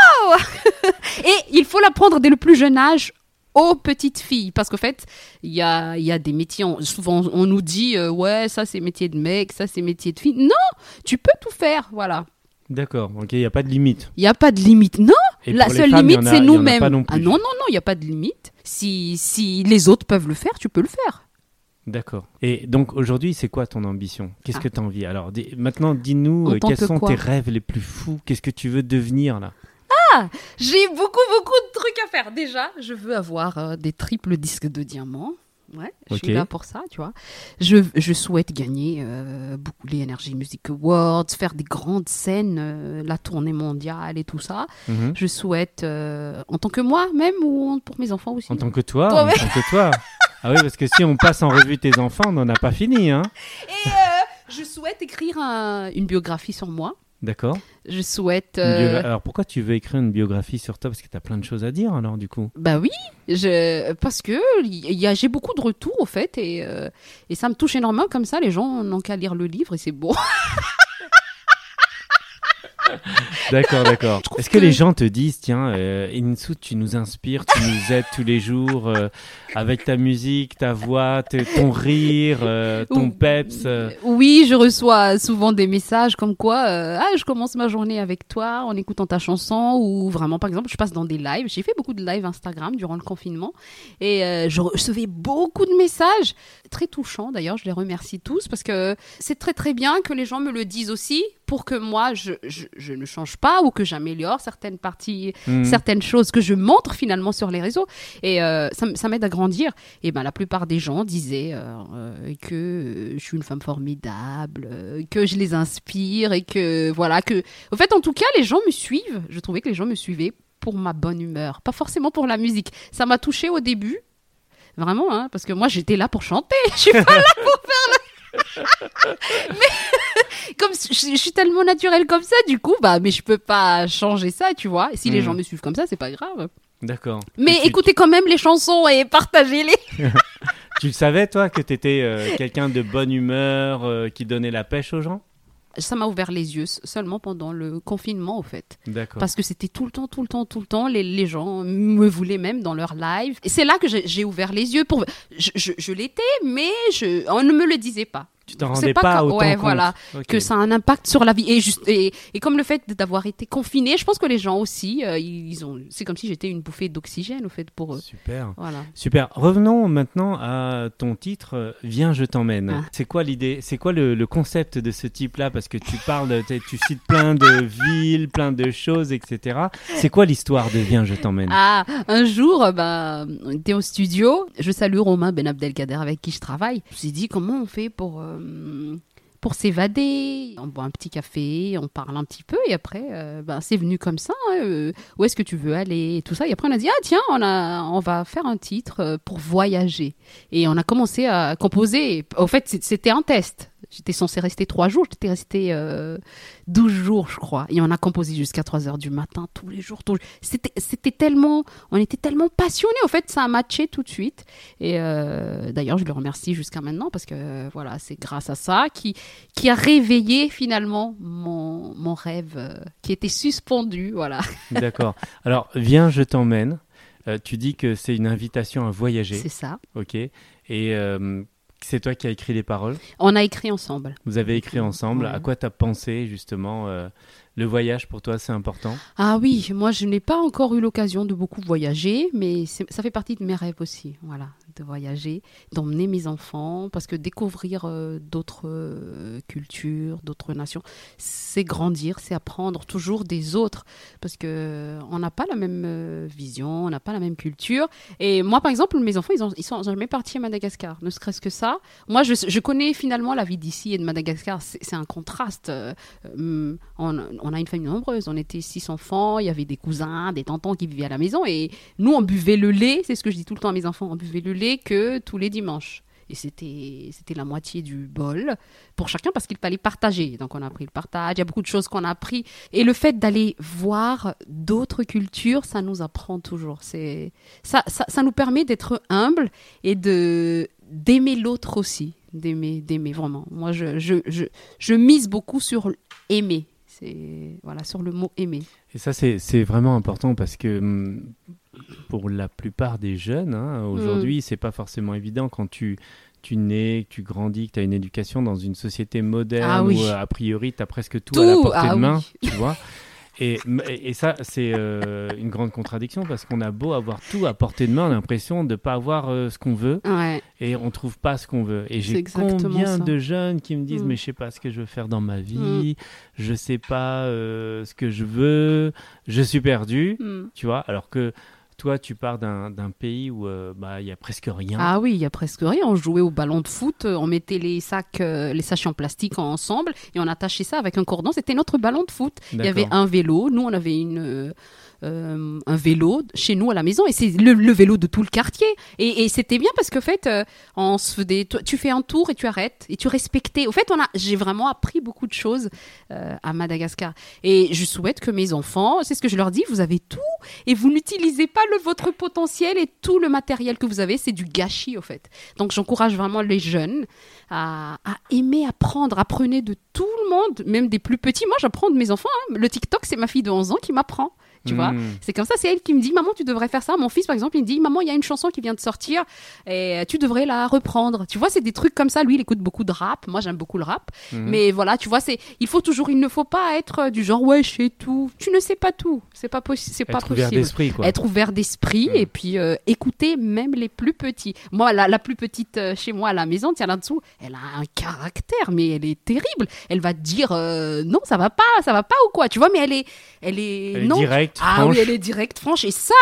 go. Et il faut l'apprendre dès le plus jeune âge aux petites filles parce qu'en fait il y a, il y a des métiers on- souvent on nous dit euh, ouais ça c'est métier de mec, ça c'est métier de fille. Non, tu peux tout faire, voilà. D'accord, ok, il n'y a pas de limite. Il n'y a pas de limite. Non, Et la pour les seule femmes, il y limite en a- c'est il y en a nous-mêmes. pas non plus. Ah non non non, il n'y a pas de limite. Si si les autres peuvent le faire, tu peux le faire. D'accord. Et donc aujourd'hui, c'est quoi ton ambition? Qu'est-ce Ah. que tu as envie? Alors dis- maintenant, dis-nous, En euh, tant quels que sont quoi tes rêves les plus fous? Qu'est-ce que tu veux devenir là? ça. J'ai beaucoup, beaucoup de trucs à faire. Déjà, je veux avoir euh, des triples disques de diamant. Ouais, je Ok. suis là pour ça, tu vois. Je, je souhaite gagner euh, beaucoup les Energy Music Awards, faire des grandes scènes, euh, la tournée mondiale et tout ça. Mhm. Je souhaite, euh, en tant que moi même ou en- pour mes enfants aussi. En tant que toi, Toi, en ouais. tant que toi. Ah oui, parce que si on passe en revue tes enfants, on n'en a pas fini, hein. Et euh, je souhaite écrire un- une biographie sur moi. D'accord. Je souhaite... Une euh, biogra- Alors pourquoi tu veux écrire une biographie sur toi? Parce que tu as plein de choses à dire alors du coup. Bah oui, je, parce que il y a, j'ai beaucoup de retours au fait et, euh, et ça me touche énormément comme ça. Les gens n'ont qu'à lire le livre et c'est bon. D'accord, d'accord. trouve Est-ce que... que- les gens te disent, tiens, euh, Insoo, tu nous inspires, tu nous aides tous les jours euh, avec ta musique, ta voix, te- ton rire, euh, ton Ou- peps euh. Oui, je reçois souvent des messages comme quoi euh, ah je commence ma journée avec toi en écoutant ta chanson ou vraiment par exemple je passe dans des lives. J'ai fait beaucoup de lives Instagram durant le confinement et euh, je recevais beaucoup de messages très touchants d'ailleurs. Je les remercie tous parce que c'est très très bien que les gens me le disent aussi pour que moi je, je, je ne change pas ou que j'améliore certaines parties, Mhm. certaines choses que je montre finalement sur les réseaux et euh, ça, m- ça m'aide à grandir. Et ben la plupart des gens disaient euh, euh, que euh, je suis une femme formidable, euh, que je les inspire et que voilà que au fait en tout cas les gens me suivent. Je trouvais que les gens me suivaient pour ma bonne humeur, pas forcément pour la musique. Ça m'a touchée au début. Vraiment hein, parce que moi j'étais là pour chanter, je suis pas là pour faire le mais comme je, je suis tellement naturelle comme ça du coup bah mais je peux pas changer ça, tu vois. Et si les Mhm. gens me suivent comme ça, c'est pas grave. D'accord. Mais Et tu, écoutez quand même les chansons et partagez-les. tu le savais toi que tu étais quelqu'un de bonne humeur, euh, qui donnait la pêche aux gens? Ça m'a ouvert les yeux s- seulement pendant le confinement, au fait. D'accord. Parce que c'était tout le temps, tout le temps, tout le temps. Les, les gens me voulaient même dans leur live. Et c'est là que j'ai j'ai ouvert les yeux. Pour... Je, je, je l'étais, mais je... on ne me le disait pas. Tu t'en C'est rendais pas pas que- autant ouais, compte. voilà. Ok. Que ça a un impact sur la vie. Et, juste, et, et comme le fait d'avoir été confiné, je pense que les gens aussi, euh, ils ont... c'est comme si j'étais une bouffée d'oxygène, au fait, pour eux. Super. Voilà. Super. Revenons maintenant à ton titre, euh, Viens, je t'emmène. Ah. C'est quoi l'idée? C'est quoi le, le concept de ce type-là? Parce que tu parles, t'es- tu cites plein de villes, plein de choses, et cetera. C'est quoi l'histoire de Viens, je t'emmène? Ah, un jour, euh, bah, on était au studio. Je salue Romain Ben Abdelkader avec qui je travaille. Je me suis dit, comment on fait pour, euh, pour s'évader? On boit un petit café, on parle un petit peu et après, euh, bah, c'est venu comme ça. Hein, euh, où est-ce que tu veux aller? Et tout ça. Et après, on a dit, ah tiens, on, a, on va faire un titre euh, pour voyager. Et on a commencé à composer. Au fait, c'est- c'était un test. J'étais censée rester trois jours, j'étais restée euh, douze jours, je crois. Et on a composé jusqu'à trois heures du matin, tous les jours. Tous les... C'était, c'était tellement... On était tellement passionnés, au fait, ça a matché tout de suite. Et euh, d'ailleurs, je le remercie jusqu'à maintenant, parce que euh, voilà, c'est grâce à ça qui, qui a réveillé finalement mon, mon rêve euh, qui était suspendu, voilà. D'accord. Alors, Viens, je t'emmène. Euh, tu dis que c'est une invitation à voyager. C'est ça. Ok. Et euh, c'est toi qui as écrit les paroles. On a écrit ensemble. Vous avez écrit ensemble. Ouais. À quoi tu as pensé, justement euh, Le voyage, pour toi, c'est important? Ah oui, moi je n'ai pas encore eu l'occasion de beaucoup voyager, mais c'est- ça fait partie de mes rêves aussi, voilà, de voyager, d'emmener mes enfants, parce que découvrir euh, d'autres euh, cultures, d'autres nations, c'est grandir, c'est apprendre toujours des autres, parce que euh, on n'a pas la même euh, vision, on n'a pas la même culture. Et moi, par exemple, mes enfants, ils, ont, ils sont jamais partis à Madagascar, ne serait-ce que ça. Moi, je, je connais finalement la vie d'ici et de Madagascar, c'est c'est un contraste. euh, euh, on, on a une famille nombreuse, on était six enfants, il y avait des cousins, des tontons qui vivaient à la maison et nous on buvait le lait, c'est ce que je dis tout le temps à mes enfants, on buvait le lait que tous les dimanches. Et c'était, c'était la moitié du bol pour chacun parce qu'il fallait partager. Donc on a appris le partage, il y a beaucoup de choses qu'on a appris. Et le fait d'aller voir d'autres cultures, ça nous apprend toujours. C'est, ça, ça, ça nous permet d'être humbles et de, d'aimer l'autre aussi. D'aimer, d'aimer vraiment. Moi, je, je, je, je mise beaucoup sur aimer. C'est, voilà, sur le mot aimer. Et ça, c'est, c'est vraiment important parce que hum, pour la plupart des jeunes, hein, aujourd'hui, c'est pas forcément évident quand tu, tu nais, que tu grandis, que tu as une éducation dans une société moderne Ah oui. où, euh, a priori, tu as presque tout, Tout, à la portée ah de main, oui. tu vois. Et, et ça, c'est euh, une grande contradiction parce qu'on a beau avoir tout à portée de main, on a l'impression de ne pas avoir euh, ce qu'on veut Ouais. et on ne trouve pas ce qu'on veut. Et C'est j'ai exactement combien ça. de jeunes qui me disent Mm. mais je ne sais pas ce que je veux faire dans ma vie, je ne sais pas euh, ce que je veux, je suis perdu, Mm. tu vois, alors que toi, tu pars d'un, d'un pays où euh, bah, il n'y a presque rien. Ah oui, il y a presque rien. On jouait au ballon de foot, euh, on mettait les sacs, euh, les sachets en plastique ensemble et on attachait ça avec un cordon. C'était notre ballon de foot. Il y D'accord. avait un vélo. Nous, on avait une, euh, euh, un vélo chez nous à la maison et c'est le, le vélo de tout le quartier. Et, et c'était bien parce qu'en fait, euh, on se faisait, tu, tu fais un tour et tu arrêtes et tu respectais. Au fait, on a, j'ai vraiment appris beaucoup de choses euh, à Madagascar. Et je souhaite que mes enfants, c'est ce que je leur dis, vous avez tout et vous n'utilisez pas le, votre potentiel et tout le matériel que vous avez, c'est du gâchis au fait. Donc j'encourage vraiment les jeunes à, à aimer apprendre, apprenez de tout le monde, même des plus petits. Moi j'apprends de mes enfants, hein. Le TikTok c'est ma fille de onze ans qui m'apprend. Tu Mmh. vois, c'est comme ça, c'est elle qui me dit maman tu devrais faire ça. Mon fils par exemple il me dit maman il y a une chanson qui vient de sortir et tu devrais la reprendre. Tu vois, c'est des trucs comme ça. Lui il écoute beaucoup de rap, moi j'aime beaucoup le rap. Mmh. Mais voilà, tu vois, c'est il faut toujours, il ne faut pas être du genre ouais je sais tout. Tu ne sais pas tout, c'est pas possible, c'est pas Être ouvert possible. d'esprit, quoi. Être ouvert d'esprit Mm. et puis euh, écouter même les plus petits. Moi, la, la plus petite euh, chez moi à la maison, tiens là-dessous, elle a un caractère, mais elle est terrible. Elle va te dire euh, non, ça va pas, ça va pas ou quoi, tu vois, mais elle est, elle est, Elle est non. directe, Ah franche. oui, elle est directe, franche. Et ça,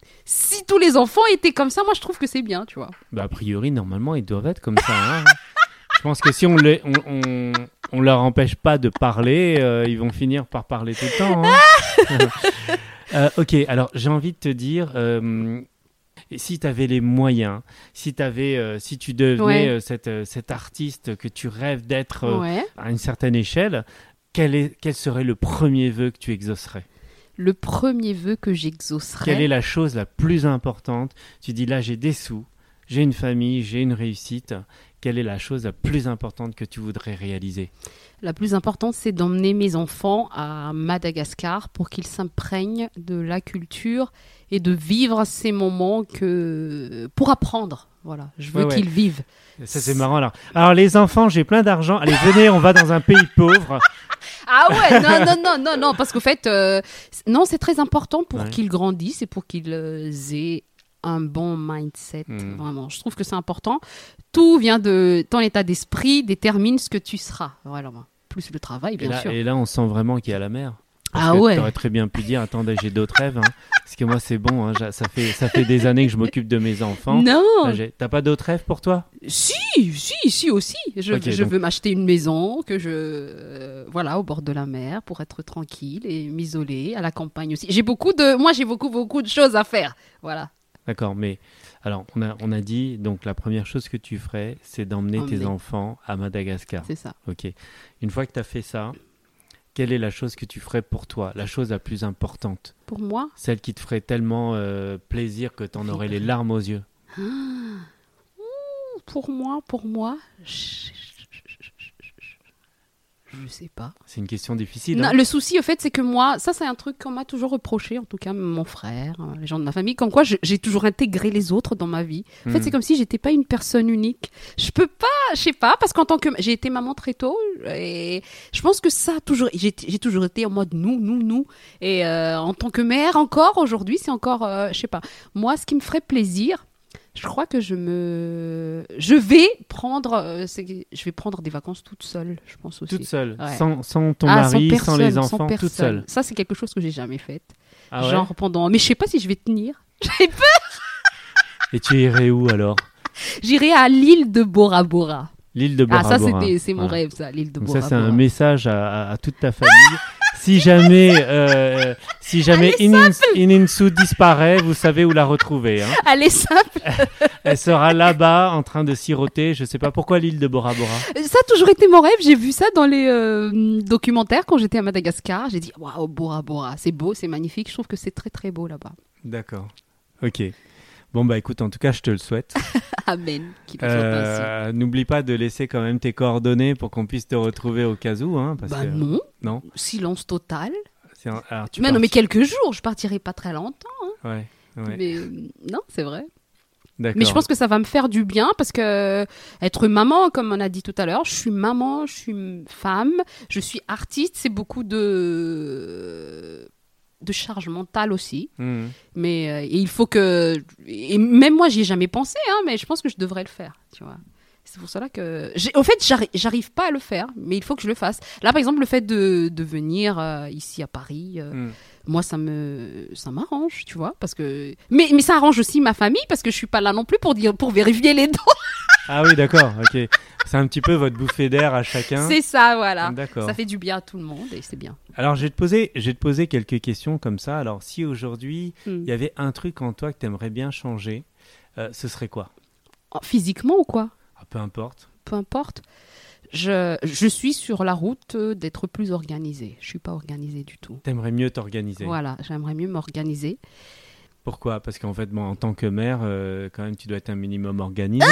si tous les enfants étaient comme ça, moi je trouve que c'est bien, tu vois. Bah, a priori, normalement, ils doivent être comme ça. Hein. Je pense que si on, les, on, on, on leur empêche pas de parler, euh, ils vont finir par parler tout le temps. Hein. euh, ok, alors j'ai envie de te dire, euh, si tu avais les moyens, si, t'avais, euh, si tu devenais Ouais. euh, cette, euh, cet artiste que tu rêves d'être euh, Ouais. à une certaine échelle, quel, est, quel serait le premier vœu que tu exaucerais ? Le premier vœu que j'exaucerais. Quelle est la chose la plus importante ? Tu dis là, j'ai des sous, j'ai une famille, j'ai une réussite. Quelle est la chose la plus importante que tu voudrais réaliser ? La plus importante, c'est d'emmener mes enfants à Madagascar pour qu'ils s'imprègnent de la culture et de vivre ces moments que pour apprendre. Voilà, je veux Ouais, ouais. qu'ils vivent. Ça, c'est marrant. Alors, alors les enfants, j'ai plein d'argent. Allez, venez, on va dans un pays pauvre. Ah ouais, non, non, non, non, non, parce qu'au fait, euh, non, c'est très important pour Ouais. qu'ils grandissent et pour qu'ils euh, aient un bon mindset. Mm. Vraiment, je trouve que c'est important. Tout vient de ton état d'esprit, détermine ce que tu seras. Voilà, plus le travail, Et bien là, sûr. et là, on sent vraiment qu'il y a la mer. Parce Ah que ouais. T'aurais très bien pu dire, attendez, j'ai d'autres rêves. Hein, parce que moi, c'est bon. Hein, j'a- ça, fait, ça fait des années que je m'occupe de mes enfants. Non, Là, j'ai- T'as pas d'autres rêves pour toi ? si, si, si aussi. Je, Ok, je donc- veux m'acheter une maison, que je, euh, voilà, au bord de la mer, pour être tranquille et m'isoler à la campagne aussi. J'ai beaucoup de, moi, j'ai beaucoup, beaucoup de choses à faire. Voilà. D'accord, mais alors, on a, on a dit, donc la première chose que tu ferais, c'est d'emmener tes Emmener. enfants à Madagascar. C'est ça. Ok. Une fois que tu as fait ça, quelle est la chose que tu ferais pour toi, la chose la plus importante, Pour moi, celle qui te ferait tellement euh, plaisir que tu en aurais les larmes aux yeux? pour moi, pour moi, je, je sais pas. C'est une question difficile. Non, hein. le souci, au fait, c'est que moi, ça, c'est un truc qu'on m'a toujours reproché, en tout cas, mon frère, euh, les gens de ma famille, comme quoi je- j'ai toujours intégré les autres dans ma vie. En fait, Hmm. c'est comme si j'étais pas une personne unique. Je peux pas, je sais pas, parce qu'en tant que, j'ai été maman très tôt, et je pense que ça a toujours, j'ai, j'ai toujours été en mode nous, nous, nous. Et euh, en tant que mère, encore aujourd'hui, c'est encore, euh, je sais pas. Moi, ce qui me ferait plaisir, je crois que je me, je vais prendre, euh, c'est- je vais prendre des vacances toute seule, je pense aussi. Toute seule, Ouais. sans, sans ton Ah, mari, sans, personne, les sans enfants, toute personne. seule. Ça, c'est quelque chose que j'ai jamais fait. Ah ouais. Genre pendant. Mais je sais pas si je vais tenir. J'ai peur. Et tu irais où alors? J'irai à l'île de Bora Bora. L'île de Bora Ah, ça, Bora. c'était, c'est mon Voilà. rêve, ça, l'île de Donc Bora ça, c'est Bora. un message à, à- à toute ta famille. Si jamais, euh, si jamais Inin- Ininsu disparaît, vous savez où la retrouver. Hein. Elle est simple. Elle sera là-bas en train de siroter. Je sais pas pourquoi l'île de Bora Bora. Ça a toujours été mon rêve. J'ai vu ça dans les euh, documentaires quand j'étais à Madagascar. J'ai dit, waouh, Bora Bora, c'est beau, c'est magnifique. Je trouve que c'est très, très beau là-bas. D'accord. Ok. Bon bah écoute, en tout cas, je te le souhaite. Amen. Qu'il en soit ainsi. Euh, N'oublie pas de laisser quand même tes coordonnées pour qu'on puisse te retrouver au cas où. Hein, parce Bah que, non. non. Silence total. C'est un- alors, Mais non, mais pars- quelques jours. Je partirai pas très longtemps. Ouais, ouais. Mais euh, non, c'est vrai. D'accord. Mais je pense que ça va me faire du bien parce que être maman, comme on a dit tout à l'heure, je suis maman, je suis femme, je suis artiste, c'est beaucoup de de charge mentale aussi. Mmh. Mais euh, et il faut que et même moi j'y ai jamais pensé, hein, mais je pense que je devrais le faire, tu vois. C'est pour cela que j'ai... au fait j'arrive, j'arrive pas à le faire, mais il faut que je le fasse. Là par exemple le fait de de venir euh, ici à Paris. Euh, mmh. Moi, ça me, ça m'arrange, tu vois, parce que, mais, mais ça arrange aussi ma famille parce que je suis pas là non plus pour dire, pour vérifier les dons. Ah oui, d'accord, ok. C'est un petit peu votre bouffée d'air à chacun. C'est ça, voilà. D'accord. Ça fait du bien à tout le monde et c'est bien. Alors, je vais te poser, je vais te poser quelques questions comme ça. Alors, si aujourd'hui, il Mm. y avait un truc en toi que tu aimerais bien changer, euh, ce serait quoi? Physiquement ou quoi? Ah, peu importe. Peu importe. Je, je suis sur la route d'être plus organisée. Je suis pas organisée du tout. T'aimerais mieux t'organiser. Voilà, j'aimerais mieux m'organiser. Pourquoi? Parce qu'en fait, bon, en tant que mère, euh, quand même, tu dois être un minimum organisé.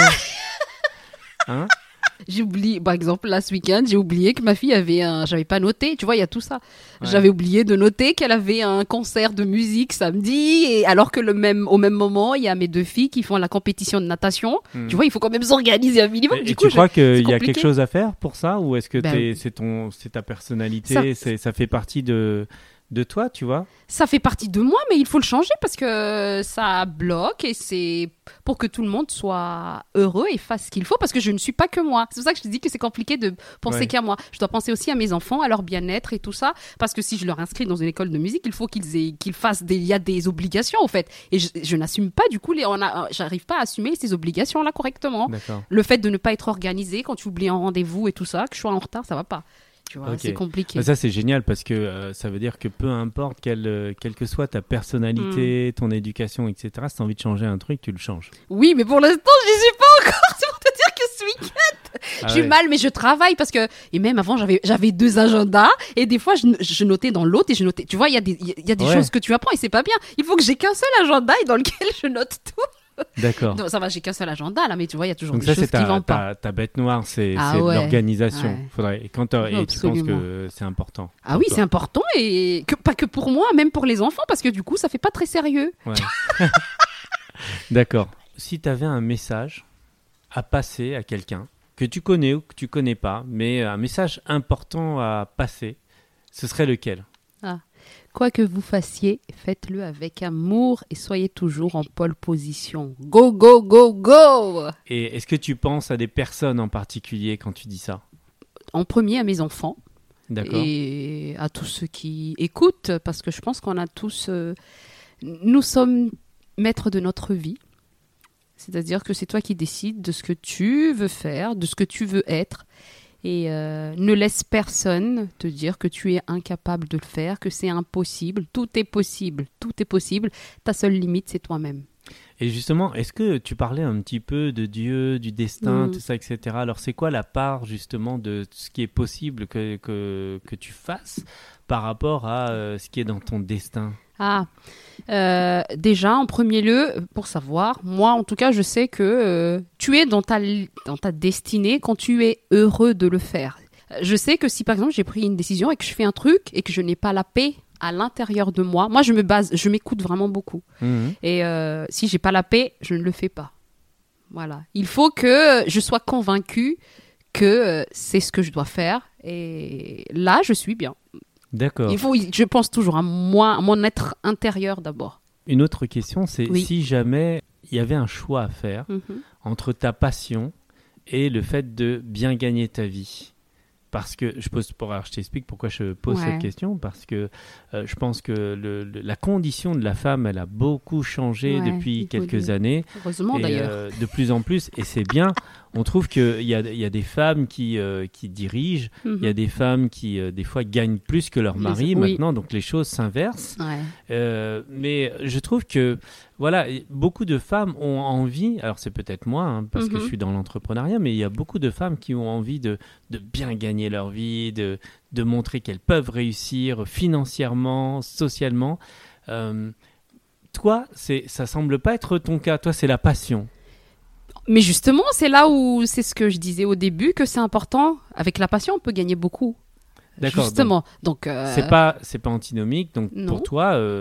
Hein? J'ai oublié, par exemple, là ce week-end, j'ai oublié que ma fille avait un. J'avais pas noté, tu vois, il y a tout ça. Ouais. J'avais oublié de noter qu'elle avait un concert de musique samedi, et alors que le même, au même moment, il y a mes deux filles qui font la compétition de natation. Hmm. Tu vois, il faut quand même s'organiser un minimum. Et, du et coup, tu je- crois qu'il y a compliqué. quelque chose à faire pour ça? Ou est-ce que Ben, t'es- c'est, ton, c'est ta personnalité, Ça- c'est, ça fait partie de, de toi, tu vois? Ça fait partie de moi, mais il faut le changer parce que ça bloque et c'est pour que tout le monde soit heureux et fasse ce qu'il faut parce que je ne suis pas que moi. C'est pour ça que je te dis que c'est compliqué de penser Ouais. qu'à moi. Je dois penser aussi à mes enfants, à leur bien-être et tout ça parce que si je leur inscris dans une école de musique, il faut qu'ils aient, qu'ils fassent des, il y a des obligations au fait. Et je, je n'assume pas du coup les, on a, j'arrive pas à assumer ces obligations-là correctement. D'accord. Le fait de ne pas être organisé quand tu oublies un rendez-vous et tout ça, que je sois en retard, ça va pas. Tu vois, Ok. c'est compliqué. Mais ça, c'est génial parce que euh, ça veut dire que peu importe quelle, euh, quelle que soit ta personnalité, ton éducation, et cetera, si tu as envie de changer un truc, tu le changes. Oui, mais pour l'instant, j'y suis pas encore. C'est pour te dire que ce week-end, Ah j'ai ouais. mal, mais je travaille parce que et même avant, j'avais j'avais deux agendas et des fois, je, je notais dans l'autre et je notais. Tu vois, il y a des il y a- il y a des Ouais. choses que tu apprends et c'est pas bien. Il faut que j'ai qu'un seul agenda et dans lequel je note tout. D'accord. Non, ça va, j'ai qu'un seul agenda là, mais tu vois, il y a toujours Donc des ça, choses c'est qui ta, vont pas. ta, ta bête noire, c'est, Ah c'est ouais. l'organisation. Ouais. Faudrait, et quand t'as- et tu penses Absolument. que c'est important. Ah pour oui, toi. c'est important et que, pas que pour moi, même pour les enfants, parce que du coup, ça fait pas très sérieux. Ouais. D'accord. Si tu avais un message à passer à quelqu'un que tu connais ou que tu connais pas, mais un message important à passer, ce serait lequel? Quoi que vous fassiez, faites-le avec amour et soyez toujours en pole position. Go, go, go, go! Et est-ce que tu penses à des personnes en particulier quand tu dis ça? En premier à mes enfants D'accord. et à tous ceux qui écoutent, parce que je pense qu'on a tous... euh, nous sommes maîtres de notre vie. C'est-à-dire que c'est toi qui décides de ce que tu veux faire, de ce que tu veux être. Et euh, ne laisse personne te dire que tu es incapable de le faire, que c'est impossible. Tout est possible, tout est possible. Ta seule limite, c'est toi-même. Et justement, est-ce que tu parlais un petit peu de Dieu, du destin, Mm. tout ça, et cetera. Alors, c'est quoi la part justement de ce qui est possible que, que, que tu fasses par rapport à euh, ce qui est dans ton destin? Ah, euh, déjà, en premier lieu, pour savoir, moi, en tout cas, je sais que euh, tu es dans ta, dans ta destinée quand tu es heureux de le faire. Je sais que si, par exemple, j'ai pris une décision et que je fais un truc et que je n'ai pas la paix à l'intérieur de moi, moi, je me base, je m'écoute vraiment beaucoup. Mhm. Et euh, si j'ai pas la paix, je ne le fais pas. Voilà. Il faut que je sois convaincue que euh, c'est ce que je dois faire. Et là, je suis bien. D'accord. Il faut, je pense toujours à moi, à mon être intérieur d'abord. Une autre question, c'est Oui. si jamais il y avait un choix à faire Mhm. entre ta passion et le fait de bien gagner ta vie. Parce que je pose, pour, alors je t'explique pourquoi je pose Ouais. cette question, parce que euh, je pense que le, le- la condition de la femme, elle a beaucoup changé Ouais, depuis il faut quelques dire. années. Heureusement Et, d'ailleurs. euh, de plus en plus, et c'est bien. On trouve qu'il y a, il y a des femmes qui, euh, qui dirigent, il y a Mhm. des femmes qui, euh, des fois, gagnent plus que leur Les- mari oui. maintenant, donc les choses s'inversent. Ouais. Euh, mais je trouve que voilà, beaucoup de femmes ont envie, alors c'est peut-être moi, hein, parce que Mhm. je suis dans l'entrepreneuriat, mais il y a beaucoup de femmes qui ont envie de, de bien gagner leur vie, de, de montrer qu'elles peuvent réussir financièrement, socialement. Euh, toi, c'est, ça semble pas être ton cas. Toi, c'est la passion. Mais justement, c'est là où c'est ce que je disais au début, que c'est important. Avec la passion, on peut gagner beaucoup. D'accord, Justement. Donc, euh, C'est pas, c'est pas antinomique. Donc non. pour toi, euh,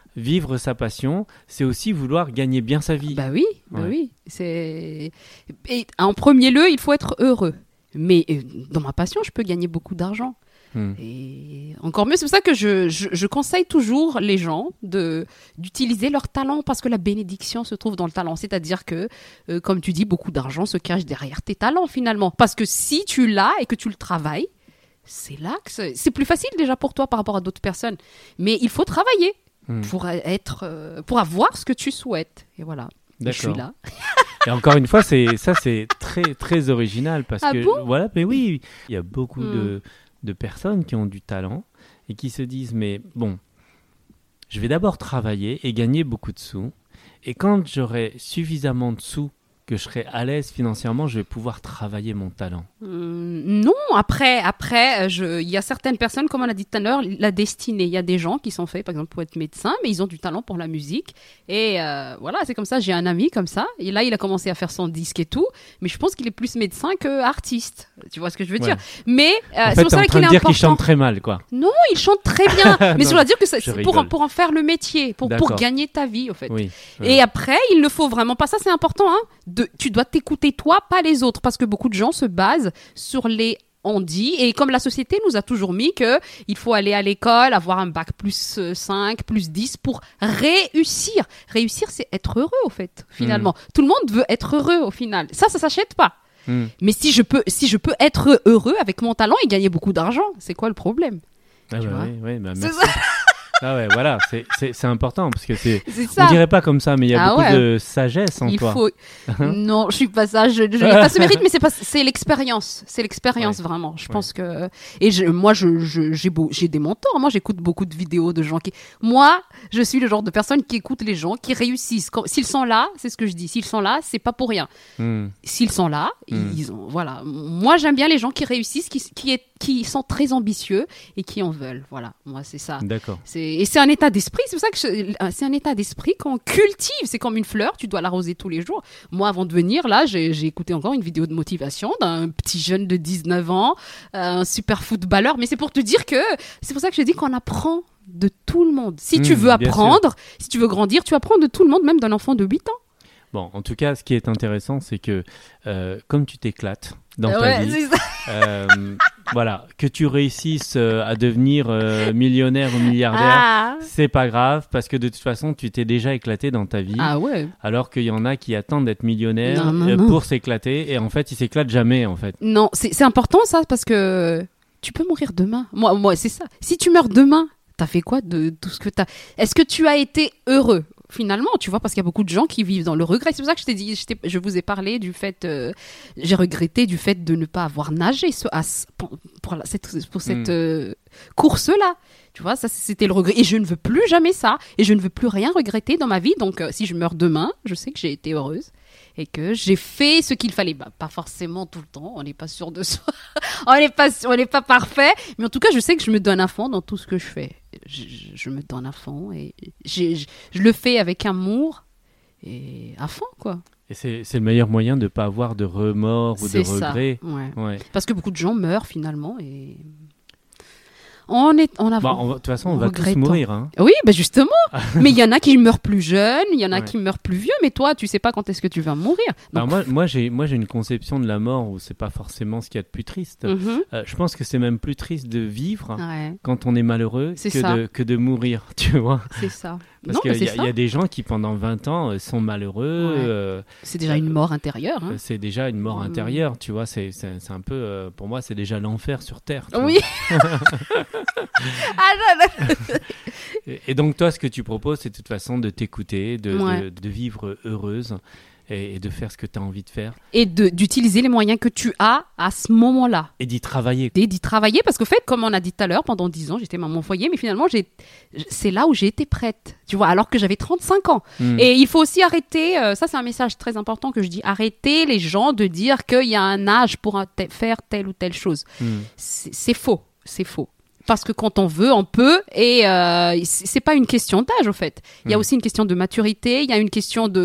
vivre sa passion, c'est aussi vouloir gagner bien sa vie. Bah oui, bah Ouais. oui. C'est... Et en premier lieu, il faut être heureux. Mais euh, dans ma passion, je peux gagner beaucoup d'argent. Hmm. Et encore mieux, c'est pour ça que je, je, je conseille toujours les gens de, d'utiliser leur talent parce que la bénédiction se trouve dans le talent. C'est-à-dire que, euh, comme tu dis, beaucoup d'argent se cache derrière tes talents finalement. Parce que si tu l'as et que tu le travailles, c'est là que c'est, c'est plus facile déjà pour toi par rapport à d'autres personnes. Mais il faut travailler Hmm. pour, être, euh, pour avoir ce que tu souhaites. Et voilà, je suis D'accord. là. Et encore une fois, c'est ça, c'est très très original parce Ah que bon voilà, mais oui, il y a beaucoup Hmm. de de personnes qui ont du talent et qui se disent mais bon, je vais d'abord travailler et gagner beaucoup de sous et quand j'aurai suffisamment de sous que je serai à l'aise financièrement, je vais pouvoir travailler mon talent. Hum, non, après, après, je, il y a certaines personnes, comme on a dit tout à l'heure, la destinée. Il y a des gens qui sont faits, par exemple, pour être médecin, mais ils ont du talent pour la musique. Et euh, voilà, c'est comme ça. J'ai un ami comme ça. Et là, il a commencé à faire son disque et tout. Mais je pense qu'il est plus médecin que artiste. Tu vois ce que je veux Ouais. dire? Mais euh, En c'est fait, pour t'es ça en qu'il train est de dire qu'il important. chante très mal, quoi. Non, il chante très bien. mais Non, ça veut dire que ça- je c'est pour, rigole. pour en faire le métier, pour, pour D'accord. gagner ta vie, en fait. Oui. Et après, il ne faut vraiment pas, ça c'est important, hein, de, tu dois t'écouter toi, pas les autres, parce que beaucoup de gens se basent sur les on dit, et comme la société nous a toujours mis que il faut aller à l'école, avoir un bac plus euh, cinq, plus dix pour réussir. Réussir, c'est être heureux, au fait, finalement. Tout le monde veut être heureux, au final. Ça, ça s'achète pas. Hmm. Mais si je peux, si je peux être heureux avec mon talent et gagner beaucoup d'argent, c'est quoi le problème? Ah Tu bah vois. oui, oui, bah C'est merci. ça. Ah ouais, voilà, c'est c'est c'est important parce que c'est C'est on ça. dirait pas comme ça, mais il y a Ah beaucoup ouais. de sagesse en Il toi. faut. Non, je suis pas ça. Je, je n'ai pas ce mérite, mais c'est pas. C'est l'expérience. C'est l'expérience Ouais. vraiment. Je Ouais. pense que. Et je, moi, je, je- j'ai beau, j'ai des mentors. Moi, j'écoute beaucoup de vidéos de gens qui. Moi, je suis le genre de personne qui écoute les gens qui réussissent. Quand- S'ils sont là, c'est ce que je dis. S'ils sont là, c'est pas pour rien. Hmm. S'ils sont là, Mm. ils ont. Voilà. Moi, j'aime bien les gens qui réussissent, qui, qui, est, qui sont très ambitieux et qui en veulent. Voilà. Moi, c'est ça. D'accord. C'est, et c'est un état d'esprit, c'est pour ça que je- c'est un état d'esprit qu'on cultive. C'est comme une fleur, tu dois l'arroser tous les jours. Moi, avant de venir, là, j'ai, j'ai écouté encore une vidéo de motivation d'un petit jeune de dix-neuf ans, euh, un super footballeur. Mais c'est pour te dire que, c'est pour ça que je dis qu'on apprend de tout le monde. Si tu Mm, veux bien apprendre, si tu veux grandir, tu apprends de tout le monde, même d'un enfant de huit ans. Bon, en tout cas, ce qui est intéressant, c'est que euh, comme tu t'éclates dans ta Ouais, vie, c'est ça. euh, voilà, que tu réussisses euh, à devenir euh, millionnaire ou milliardaire, Ah. c'est pas grave parce que de toute façon, tu t'es déjà éclaté dans ta vie. Ah ouais. Alors qu'il y en a qui attendent d'être millionnaires Non, non, euh, non. pour s'éclater et en fait, ils s'éclatent jamais en fait. Non, c'est, c'est important ça parce que tu peux mourir demain. Moi, moi, c'est ça. Si tu meurs demain, t'as fait quoi de tout ce que t'as? Est-ce que tu as été heureux? Finalement, tu vois, parce qu'il y a beaucoup de gens qui vivent dans le regret. C'est pour ça que je t'ai dit, je, t'ai- je vous ai parlé du fait, euh, j'ai regretté du fait de ne pas avoir nagé ce- à ce- pour, pour la- cette, pour cette Mm. euh, course-là. Tu vois, ça c'était le regret. Et je ne veux plus jamais ça. Et je ne veux plus rien regretter dans ma vie. Donc, euh, si je meurs demain, je sais que j'ai été heureuse et que j'ai fait ce qu'il fallait. Bah, pas forcément tout le temps. On n'est pas sûr de soi. on n'est pas, on n'est pas parfait. Mais en tout cas, je sais que je me donne à fond dans tout ce que je fais. Je, je- je me donne à fond et j'ai- je, je le fais avec amour et à fond, quoi. Et c'est c'est le meilleur moyen de ne pas avoir de remords ou de C'est ça. regrets. Ouais. Ouais. Parce que beaucoup de gens meurent finalement et on est on a Bon, on va- de toute façon, on va tous regrettant. mourir. Hein. Oui, bah justement. Mais il y en a qui meurent plus jeunes, il y en a Ouais. qui meurent plus vieux, mais toi, tu sais pas quand est-ce que tu vas mourir. Alors Donc, moi, moi j'ai moi j'ai une conception de la mort où c'est pas forcément ce qu'il y a de plus triste. mhm. Euh, je pense que c'est même plus triste de vivre Ouais, quand on est malheureux C'est que ça. de, que de mourir, tu vois. c'est ça. Parce non, mais qu'il y, c'est a- ça. il y a des gens qui pendant vingt ans euh, sont malheureux. Ouais. euh, C'est déjà une mort intérieure. hein. c'est déjà une mort Mm. intérieure, tu vois. C'est c'est- c'est un peu, euh, pour moi, c'est déjà l'enfer sur Terre. tu Oui. ah non, non. vois. Et, et donc toi, ce que tu proposes, c'est de toute façon de t'écouter, de, Ouais. de, de vivre heureuse et, et de faire ce que tu as envie de faire Et de- d'utiliser les moyens que tu as à ce moment-là. et d'y travailler. Et d'y travailler parce qu'au fait, comme on a dit tout à l'heure, pendant dix ans, j'étais maman au foyer, mais finalement, j'ai, c'est là où j'ai été prête, tu vois, alors que j'avais trente-cinq ans. Mm. Et il faut aussi arrêter, euh, ça c'est un message très important que je dis, arrêter les gens de dire qu'il y a un âge pour un te- faire telle ou telle chose. Mm. C'est, c'est faux, c'est faux. Parce que quand on veut, on peut, et euh, c'est c'est pas une question d'âge au fait. Il y a Mm. aussi une question de maturité, il y a une question de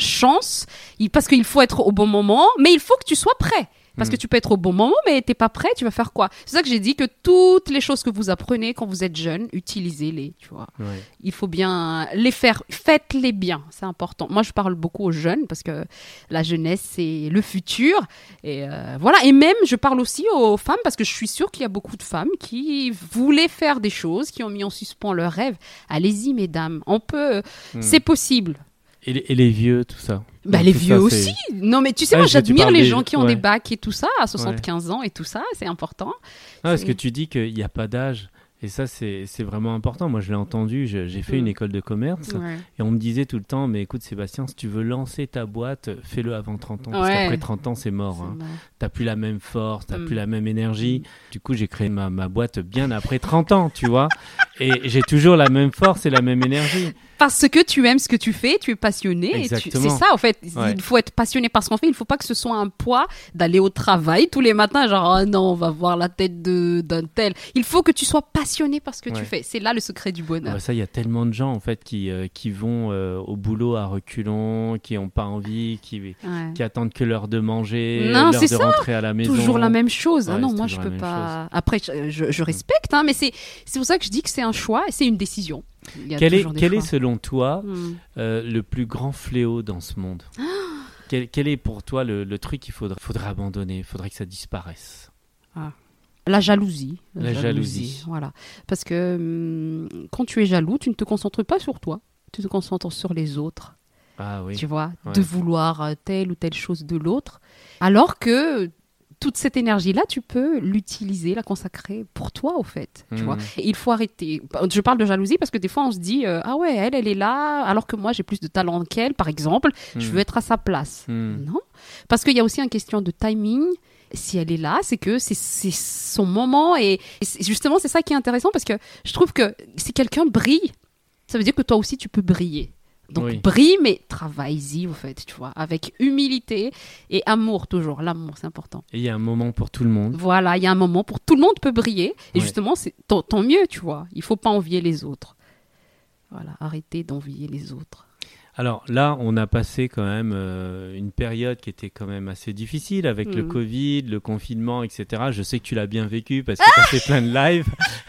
chance, il, parce qu'il faut être au bon moment, mais il faut que tu sois prêt. Parce mmh. que tu peux être au bon moment, mais t'es pas prêt, tu vas faire quoi? C'est ça que j'ai dit, que toutes les choses que vous apprenez quand vous êtes jeune, utilisez-les, tu vois. Ouais. Il faut bien les faire, faites-les bien, c'est important. Moi, je parle beaucoup aux jeunes parce que la jeunesse, c'est le futur. Et euh, voilà. Et même, je parle aussi aux femmes parce que je suis sûre qu'il y a beaucoup de femmes qui voulaient faire des choses, qui ont mis en suspens leurs rêves. Allez-y, mesdames, on peut, mmh. c'est possible. Et les, et les vieux, tout ça. Bah, Donc, les tout vieux ça, aussi. c'est... Non, mais tu sais, ouais, moi, j'admire les des... gens qui ont ouais. des bacs et tout ça, à soixante-quinze ouais. ans et tout ça, c'est important. Ah, parce que tu dis qu'il n'y a pas d'âge. Et ça, c'est, c'est vraiment important. Moi, je l'ai entendu. Je, j'ai fait mmh. une école de commerce. Ouais. Et on me disait tout le temps, mais écoute, Sébastien, si tu veux lancer ta boîte, fais-le avant trente ans. Ouais. Parce qu'après trente ans, c'est mort. C'est hein. mort. T'as plus la même force, t'as mmh. plus la même énergie. Du coup, j'ai créé ma, ma boîte bien après trente ans, tu vois. Et j'ai toujours la même force et la même énergie. Parce que tu aimes ce que tu fais, tu es passionné. Exactement. Et tu... C'est ça, en fait. Ouais. Il faut être passionné par ce qu'on fait. Il ne faut pas que ce soit un poids d'aller au travail tous les matins, genre, oh non, on va voir la tête de, d'un tel. Il faut que tu sois passionné par ce que ouais. tu fais. C'est là le secret du bonheur. Ouais, ça, il y a tellement de gens, en fait, qui, euh, qui vont euh, au boulot à reculons, qui n'ont pas envie, qui, ouais. qui attendent que l'heure de manger, non, l'heure de ça. rentrer à la maison. Toujours la même chose. Ouais, ah non, moi, je peux pas. Chose. Après, je, je, je respecte, hein, mais c'est, c'est pour ça que je dis que c'est un choix et c'est une décision. Quel, est, quel est, selon toi, mm. euh, le plus grand fléau dans ce monde? quel, quel est pour toi le, le truc qu'il faudrait, faudrait abandonner? Il faudrait que ça disparaisse. Ah. La jalousie. La, la jalousie. jalousie. Voilà. Parce que hum, quand tu es jaloux, tu ne te concentres pas sur toi. Tu te concentres sur les autres. Ah oui. Tu vois, ouais. de vouloir telle ou telle chose de l'autre. Alors que toute cette énergie-là, tu peux l'utiliser, la consacrer pour toi, au fait. Tu mmh. vois. Et il faut arrêter. Je parle de jalousie parce que des fois, on se dit euh, ah ouais, elle, elle est là, alors que moi, j'ai plus de talent qu'elle, par exemple. Mmh. Je veux être à sa place. Mmh. Non. Parce qu'il y a aussi une question de timing. Si elle est là, c'est que c'est, c'est son moment. Et, et c'est, justement, c'est ça qui est intéressant parce que je trouve que si quelqu'un brille, ça veut dire que toi aussi, tu peux briller. Donc, oui. brille, mais travaille-y, au fait, tu vois, avec humilité et amour, toujours. L'amour, c'est important. Et il y a un moment pour tout le monde. Voilà, il y a un moment pour tout le monde peut briller. Et ouais. justement, c'est tant, tant mieux, tu vois. Il ne faut pas envier les autres. Voilà, arrêtez d'envier les autres. Alors là, on a passé quand même euh, une période qui était quand même assez difficile avec mmh. le Covid, le confinement, et cetera. Je sais que tu l'as bien vécu parce que tu as fait plein de lives.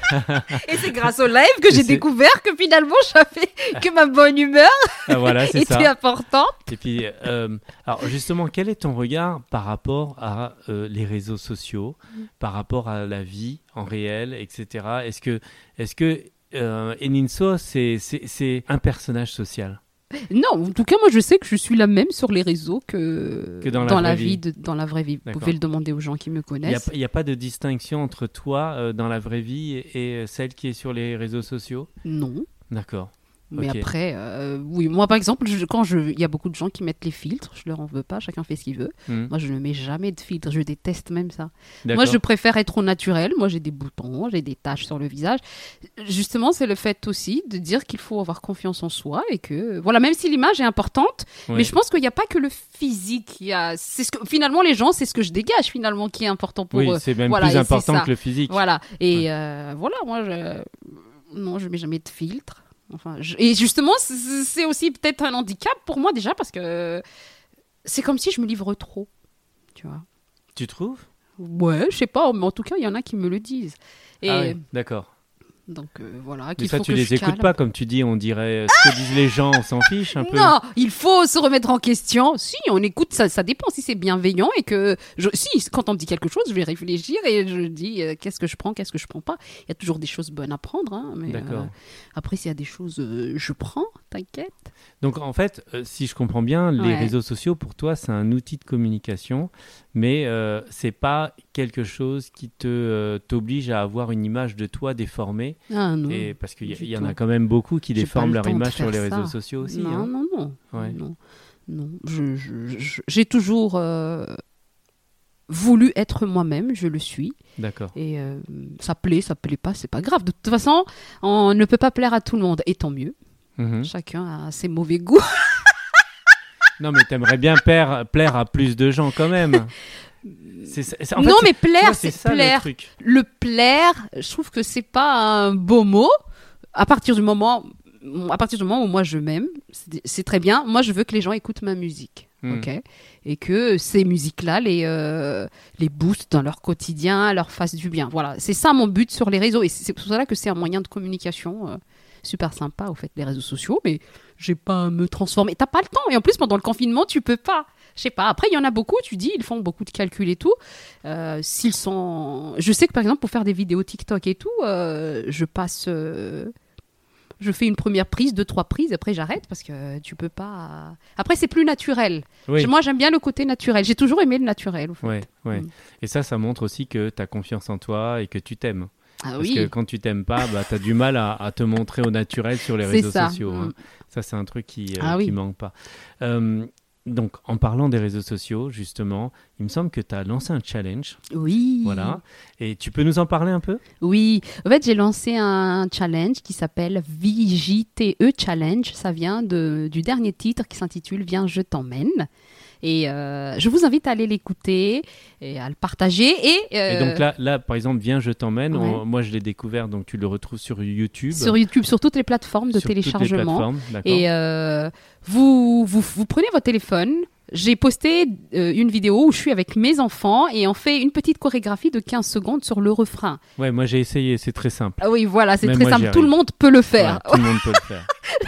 Et c'est grâce au live que j'ai c'est... découvert que finalement, j'avais que ma bonne humeur ah, voilà, c'est était ça. importante. Et puis, euh, alors justement, quel est ton regard par rapport à euh, les réseaux sociaux, mmh. par rapport à la vie en réel, et cetera. Est-ce que, est-ce que euh, Eninso, c'est, c'est, c'est un personnage social? Non, en tout cas, moi, je sais que je suis la même sur les réseaux que, que dans, la, dans la vie, vie de, dans la vraie vie. D'accord. Vous pouvez le demander aux gens qui me connaissent. Il n'y a, a pas de distinction entre toi euh, dans la vraie vie et, et celle qui est sur les réseaux sociaux? Non. D'accord. Mais okay. après, euh, oui, moi par exemple, je, quand je, il y a beaucoup de gens qui mettent les filtres, je leur en veux pas, chacun fait ce qu'il veut. Mmh. Moi, je ne mets jamais de filtre, je déteste même ça. D'accord. Moi, je préfère être au naturel. Moi, j'ai des boutons, j'ai des taches sur le visage. Justement, c'est le fait aussi de dire qu'il faut avoir confiance en soi et que, voilà, même si l'image est importante, oui. mais je pense qu'il n'y a pas que le physique. Il y a, c'est ce que, finalement, les gens, c'est ce que je dégage finalement qui est important pour oui, eux. Oui, c'est même voilà, plus important que le physique. Voilà. Et ouais. euh, voilà, moi, je, non, je mets jamais de filtre. Enfin, je... Et justement, c'est, c'est aussi peut-être un handicap pour moi déjà parce que c'est comme si je me livre trop, tu vois. Tu trouves ? Ouais, je sais pas, mais en tout cas, il y en a qui me le disent. Et... Ah oui, d'accord. Donc euh, voilà. Mais ça, faut tu que les je écoutes calme. pas, comme tu dis, on dirait ce que disent les gens, on s'en fiche un peu. Non, il faut se remettre en question. Si, on écoute, ça, ça dépend si c'est bienveillant et que. Je, si, quand on me dit quelque chose, je vais réfléchir et je dis euh, qu'est-ce que je prends, qu'est-ce que je prends pas. Il y a toujours des choses bonnes à prendre. Hein, mais, d'accord. Euh, après, s'il y a des choses, euh, je prends, t'inquiète. Donc en fait, euh, si je comprends bien, les ouais. réseaux sociaux, pour toi, c'est un outil de communication, mais euh, c'est pas quelque chose qui te euh, t'oblige à avoir une image de toi déformée. Ah non. Et parce qu'il y, y en a quand même beaucoup qui J'ai déforment leur image sur les ça. réseaux sociaux aussi. Non, hein. non, non. Ouais. non, non. Je, je, je, j'ai toujours euh, voulu être moi-même, je le suis. D'accord. Et euh, ça plaît, ça plaît pas, c'est pas grave. De toute façon, on ne peut pas plaire à tout le monde, et tant mieux. Mmh. Chacun a ses mauvais goûts. Non, mais t'aimerais bien plaire, plaire à plus de gens quand même. C'est, c'est, en non, fait, mais plaire, vois, c'est, c'est ça, plaire. Le, truc. Le plaire, je trouve que c'est pas un beau mot. À partir du moment, à partir du moment où moi je m'aime, c'est, c'est très bien. Moi, je veux que les gens écoutent ma musique. Mm. Ok, et que ces musiques-là les, euh, les boostent dans leur quotidien, leur fassent du bien. Voilà, c'est ça mon but sur les réseaux. Et c'est pour cela que c'est un moyen de communication euh, super sympa, au fait, les réseaux sociaux. Mais j'ai pas à me transformer. T'as pas le temps. Et en plus, pendant le confinement, tu peux pas. Je sais pas. Après, il y en a beaucoup, tu dis, ils font beaucoup de calculs et tout. Euh, s'ils sont... Je sais que, par exemple, pour faire des vidéos TikTok et tout, euh, je passe... Euh... Je fais une première prise, deux, trois prises, après j'arrête parce que tu peux pas... Après, c'est plus naturel. Oui. Moi, j'aime bien le côté naturel. J'ai toujours aimé le naturel, au fait. Ouais, ouais. Mm. Et ça, ça montre aussi que tu as confiance en toi et que tu t'aimes. Ah Parce oui. que quand tu t'aimes pas, bah, tu as du mal à, à te montrer au naturel sur les C'est réseaux ça. sociaux. Hein. Mm. Ça, c'est un truc qui, euh, Ah qui oui. manque pas. Euh, donc, en parlant des réseaux sociaux, justement, il me semble que tu as lancé un challenge. Oui. Voilà. Et tu peux nous en parler un peu ? Oui. En fait, j'ai lancé un challenge qui s'appelle V J T E Challenge. Ça vient de, du dernier titre qui s'intitule Viens, je t'emmène. Et euh, je vous invite à aller l'écouter et à le partager. Et, euh, Et donc là, là, par exemple, Viens, je t'emmène. Ouais. On- moi, je l'ai découvert, donc tu le retrouves sur YouTube. sur YouTube, sur toutes les plateformes de sur toutes les téléchargement. plateformes, d'accord. Et euh, vous, vous, vous prenez votre téléphone. J'ai posté euh, une vidéo où je suis avec mes enfants et on fait une petite chorégraphie de quinze secondes sur le refrain. Ouais, moi j'ai essayé, c'est très simple. Ah oui, voilà, c'est Même très moi, j'y simple. Tout le arrive. monde peut le faire. Ouais, tout le monde peut le faire. Ouais.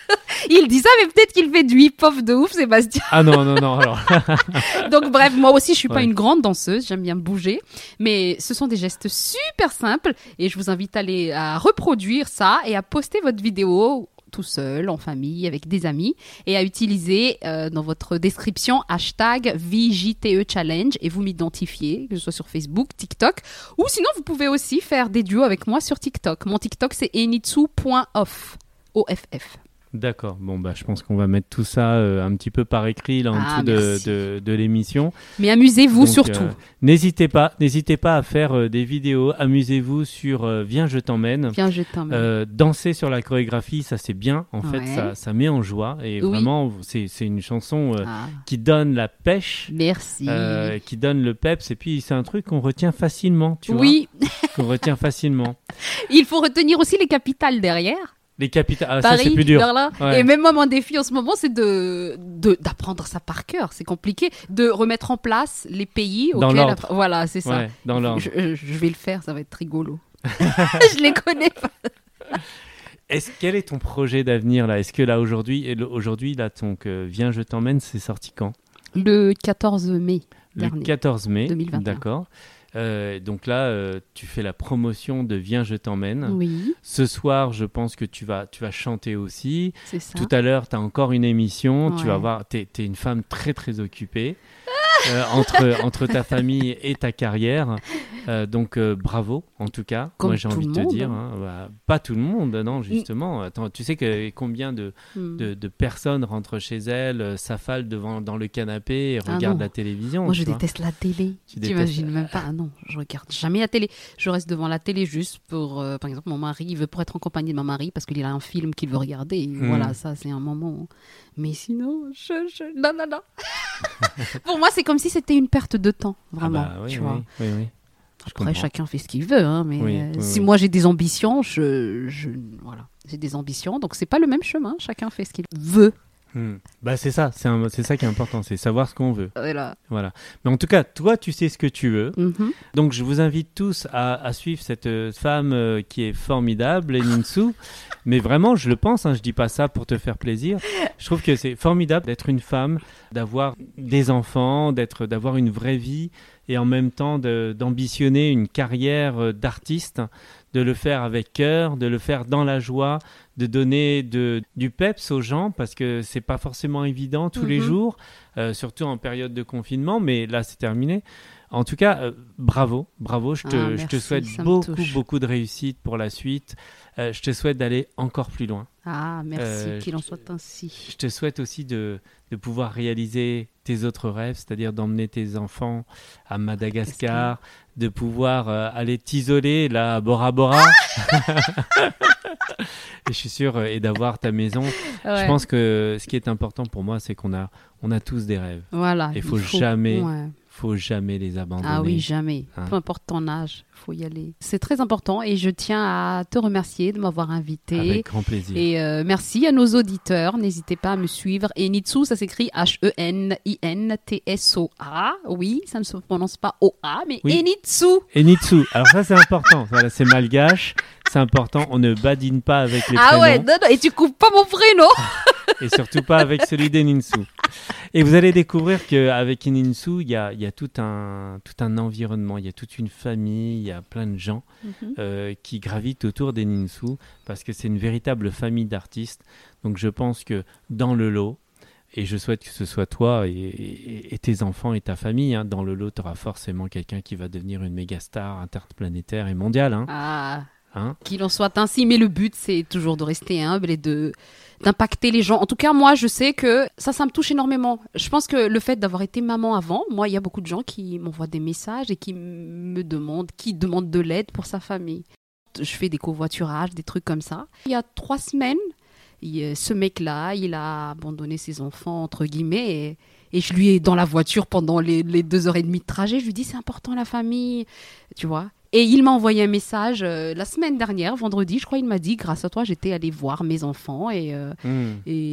Il dit ça, mais peut-être qu'il fait du hip-hop de ouf, Sébastien. Ah non, non, non, alors. Donc bref, moi aussi, je suis pas Ouais. une grande danseuse, j'aime bien bouger, mais ce sont des gestes super simples et je vous invite à aller à reproduire ça et à poster votre vidéo tout seul, en famille, avec des amis, et à utiliser euh, dans votre description hashtag V J T E Challenge et vous m'identifiez, que ce soit sur Facebook, TikTok, ou sinon vous pouvez aussi faire des duos avec moi sur TikTok. Mon TikTok c'est enitsu point off, O F F. D'accord, bon bah je pense qu'on va mettre tout ça euh, un petit peu par écrit là en Ah, dessous de, merci. de, de l'émission. Mais amusez-vous Donc, surtout. euh, n'hésitez pas, n'hésitez pas à faire euh, des vidéos, amusez-vous sur euh, Viens je t'emmène. Viens, je t'emmène. Euh, danser sur la chorégraphie, ça c'est bien. En fait, Ouais. ça, ça met en joie et Oui. vraiment c'est, c'est une chanson euh, Ah, qui donne la pêche, merci. euh, qui donne le peps et puis c'est un truc qu'on retient facilement, tu Oui, vois, qu'on retient facilement. il faut retenir aussi les capitales derrière. Les capitales, ah, ça Paris, c'est plus dur. Berlin. Ouais. Et même moi, mon défi en ce moment, c'est de, de d'apprendre ça par cœur. C'est compliqué. De remettre en place les pays Dans auxquels... l'ordre. Voilà, c'est ça. Ouais, dans l'ordre. Je, je- je vais le faire, ça va être rigolo. Je les connais pas. Est-ce, quel est ton projet d'avenir là ? Est-ce que là aujourd'hui, et le- aujourd'hui là, ton euh, Viens je t'emmène, c'est sorti quand ? Le quatorze mai Le dernier. quatorze mai. deux mille vingt et un. D'accord. Euh, donc là, euh, tu fais la promotion de Viens je t'emmène. Oui, Ce soir, je pense que tu vas, tu vas chanter aussi. c'est ça. Tout à l'heure, tu as encore une émission. Tu Ouais. vas voir, tu es une femme très très occupée euh, entre, entre ta famille et ta carrière. Euh, donc euh, bravo en tout cas. Comme Moi j'ai tout envie de le te monde. dire. hein, bah, pas tout le monde, non, justement. Attends, tu sais que combien de, Hmm. de, de personnes rentrent chez elles, euh, s'affalent devant, dans le canapé et Ah regardent non. la télévision. Moi, tu je vois. déteste la télé. Tu Tu détestes- imagines même pas. Ah non, je regarde jamais la télé. Je reste devant la télé juste pour, euh, par exemple, mon mari, il veut pour être en compagnie de mon mari parce qu'il a un film qu'il veut regarder. Et Hmm. Voilà, ça, c'est un moment. Mais sinon, je, je... non, non, non. Pour moi, c'est comme si c'était une perte de temps, Ah vraiment. bah, oui, tu oui, vois. oui, oui. Je Après, comprends. chacun fait ce qu'il veut, hein, mais Oui, euh, oui, si oui. moi j'ai des ambitions, je, je voilà, j'ai des ambitions, donc c'est pas le même chemin. Chacun fait ce qu'il veut. Hmm. Bah c'est ça, c'est, un- c'est ça qui est important, c'est savoir ce qu'on veut. Voilà. Voilà. Mais en tout cas, toi, tu sais ce que tu veux. Mhm. Donc, je vous invite tous à, à suivre cette euh, femme euh, qui est formidable, Enitsu. Mais vraiment, je le pense, hein, je dis pas ça pour te faire plaisir. Je trouve que c'est formidable d'être une femme, d'avoir des enfants, d'être, d'avoir une vraie vie et en même temps de, d'ambitionner une carrière euh, d'artiste, de le faire avec cœur, de le faire dans la joie, de donner de, du peps aux gens parce que c'est pas forcément évident tous les Mhm. jours, euh, surtout en période de confinement, mais là c'est terminé. En tout cas, euh, bravo, bravo, je te, Ah, je te merci, souhaite ça me beaucoup, touche. beaucoup de réussite pour la suite. Euh, je te souhaite d'aller encore plus loin. Ah, merci, Euh, qu'il en soit ainsi. Je te souhaite aussi de, de pouvoir réaliser tes autres rêves, c'est-à-dire d'emmener tes enfants à Madagascar, de pouvoir euh, aller t'isoler là à Bora Bora. Et je suis sûr, euh, et d'avoir ta maison. Je Ouais. pense que ce qui est important pour moi, c'est qu'on a, on a tous des rêves. Voilà. Il faut jamais- Ouais. faut jamais les abandonner. Ah oui, jamais. Hein? Peu importe ton âge, il faut y aller. C'est très important et je tiens à te remercier de m'avoir invité. Avec grand plaisir. Et euh, merci à nos auditeurs. N'hésitez pas à me suivre. Enitsu, ça s'écrit H E N I N T S O A. Oui, ça ne se prononce pas O A, mais oui. Enitsu. Enitsu. Alors ça, c'est important. Voilà, c'est malgache. C'est important. On ne badine pas avec les ah prénoms. Ah ouais, non, non. Et tu coupes pas mon prénom. Et surtout pas avec celui d'Enitsu. Et vous allez découvrir qu'avec Enitsu, il y a, il y a tout, un, tout un environnement, il y a toute une famille, il y a plein de gens mm-hmm. euh, qui gravitent autour d'Enitsu parce que c'est une véritable famille d'artistes. Donc je pense que dans le lot, et je souhaite que ce soit toi et, et, et tes enfants et ta famille, hein, dans le lot, tu auras forcément quelqu'un qui va devenir une méga star interplanétaire et mondiale. Hein. Ah, hein qu'il en soit ainsi, mais le but c'est toujours de rester humble et de... d'impacter les gens. En tout cas, moi, je sais que ça, ça me touche énormément. Je pense que le fait d'avoir été maman avant, moi, il y a beaucoup de gens qui m'envoient des messages et qui me demandent, qui demandent de l'aide pour sa famille. Je fais des covoiturages, des trucs comme ça. Il y a trois semaines, il, ce mec-là, il a abandonné ses enfants, entre guillemets, et, et je lui ai, dans la voiture, pendant les, les deux heures et demie de trajet, je lui dis, c'est important la famille, tu vois. Et il m'a envoyé un message euh, la semaine dernière, vendredi, je crois, il m'a dit, grâce à toi, j'étais allée voir mes enfants et, euh, mmh.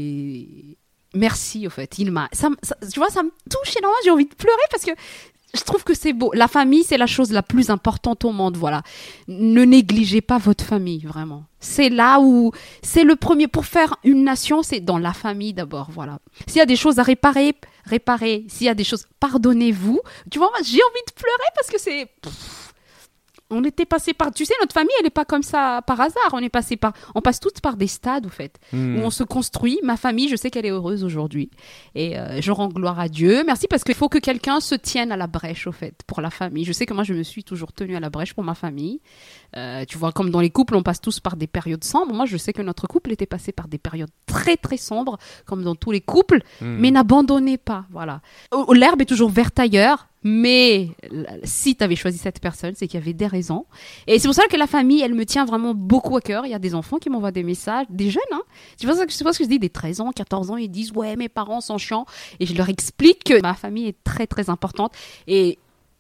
et merci, en fait. Il m'a, ça, ça, tu vois, ça me touche énormément, j'ai envie de pleurer parce que je trouve que c'est beau. La famille, c'est la chose la plus importante au monde, voilà. Ne négligez pas votre famille, vraiment. C'est là où, c'est le premier, pour faire une nation, c'est dans la famille d'abord, voilà. S'il y a des choses à réparer, réparez. S'il y a des choses, pardonnez-vous. Tu vois, moi, j'ai envie de pleurer parce que c'est... Pff, on était passé par, tu sais, notre famille, elle n'est pas comme ça par hasard. On est passé par, on passe toutes par des stades, au fait, mmh. où on se construit. Ma famille, je sais qu'elle est heureuse aujourd'hui, et euh, je rends gloire à Dieu. Merci parce qu'il faut que quelqu'un se tienne à la brèche, au fait, pour la famille. Je sais que moi, je me suis toujours tenue à la brèche pour ma famille. Euh, tu vois, comme dans les couples, on passe tous par des périodes sombres. Moi, je sais que notre couple était passé par des périodes très très sombres, comme dans tous les couples. Mmh. Mais n'abandonnez pas, voilà. L'herbe est toujours verte ailleurs. Mais si tu avais choisi cette personne, c'est qu'il y avait des raisons. Et c'est pour ça que la famille, elle me tient vraiment beaucoup à cœur. Il y a des enfants qui m'envoient des messages, des jeunes, hein. Tu vois ce que, tu vois ce que je dis, des treize ans, quatorze ans, ils disent « Ouais, mes parents sont chiants. » Et je leur explique que ma famille est très, très importante. Et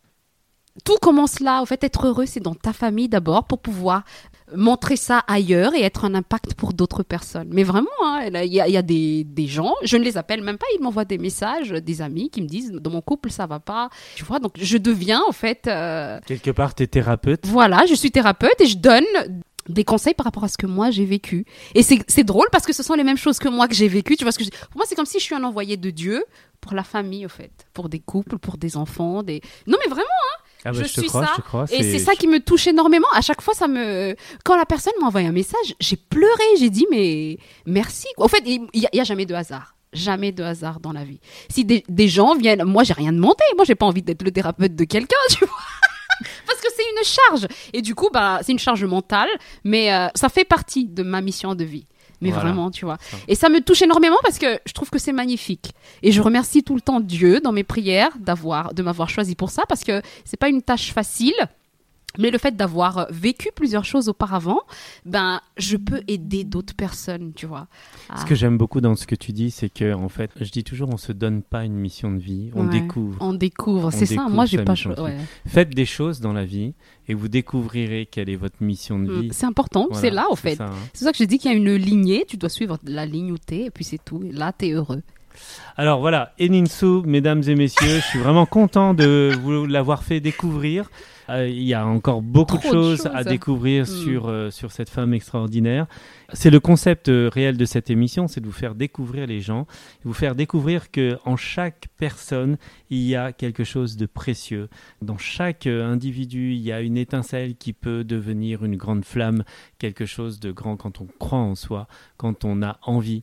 tout commence là. Au fait, être heureux, c'est dans ta famille d'abord pour pouvoir montrer ça ailleurs et être un impact pour d'autres personnes. Mais vraiment, il hein, y, y a des, des gens, je ne les appelle même pas, ils m'envoient des messages, des amis qui me disent, dans mon couple, ça va pas. Tu vois, donc je deviens en fait... Euh... Quelque part, tu es thérapeute. Voilà, je suis thérapeute et je donne des conseils par rapport à ce que moi j'ai vécu. Et c'est, c'est drôle parce que ce sont les mêmes choses que moi que j'ai vécu. Tu vois ce que je... Pour moi, c'est comme si je suis un envoyé de Dieu pour la famille, en fait. Pour des couples, pour des enfants, des... Non mais vraiment, hein. Ah bah, je, je suis crois, ça, je crois, et c'est... c'est ça qui me touche énormément. À chaque fois, ça me, quand la personne m'a envoyé un message, j'ai pleuré, j'ai dit mais merci. En fait, il y, y a jamais de hasard, jamais de hasard dans la vie. Si des, des gens viennent, moi j'ai rien demandé, moi j'ai pas envie d'être le thérapeute de quelqu'un, tu vois. Parce que c'est une charge, et du coup, bah c'est une charge mentale, mais euh, ça fait partie de ma mission de vie. Mais voilà, vraiment, tu vois. Ça. Et ça me touche énormément parce que je trouve que c'est magnifique. Et je remercie tout le temps Dieu dans mes prières d'avoir, de m'avoir choisi pour ça parce que c'est pas une tâche facile. Mais le fait d'avoir vécu plusieurs choses auparavant, ben, je peux aider d'autres personnes, tu vois. Ce que j'aime beaucoup dans ce que tu dis, c'est que, en fait, je dis toujours, on se donne pas une mission de vie, on ouais, découvre. On découvre, on c'est découvre ça. Moi, j'ai pas choisi. Ouais. Faites des choses dans la vie et vous découvrirez quelle est votre mission de vie. C'est important, voilà, c'est là, en fait. C'est, ça, hein. C'est pour ça que je dis qu'il y a une lignée, tu dois suivre la ligne où t'es, et puis c'est tout. Et là, t'es heureux. Alors voilà, Enitsu, mesdames et messieurs, je suis vraiment content de vous l'avoir fait découvrir. Euh, il y a encore beaucoup Trop de, choses de choses à découvrir mmh. sur, euh, sur cette femme extraordinaire. C'est le concept euh, réel de cette émission, c'est de vous faire découvrir les gens, vous faire découvrir qu'en chaque personne, il y a quelque chose de précieux. Dans chaque euh, individu, il y a une étincelle qui peut devenir une grande flamme, quelque chose de grand quand on croit en soi, quand on a envie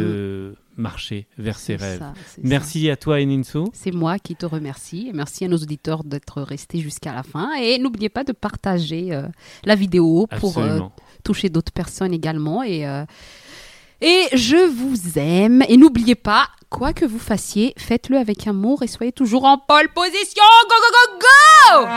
de mmh. marcher vers ses c'est rêves. Ça, merci ça. À toi, Enitsu. C'est moi qui te remercie. Merci à nos auditeurs d'être restés jusqu'à la fin. Et n'oubliez pas de partager euh, la vidéo pour euh, toucher d'autres personnes également. Et, euh, et je vous aime. Et n'oubliez pas, quoi que vous fassiez, faites-le avec amour et soyez toujours en pole position. Go, go, go, go!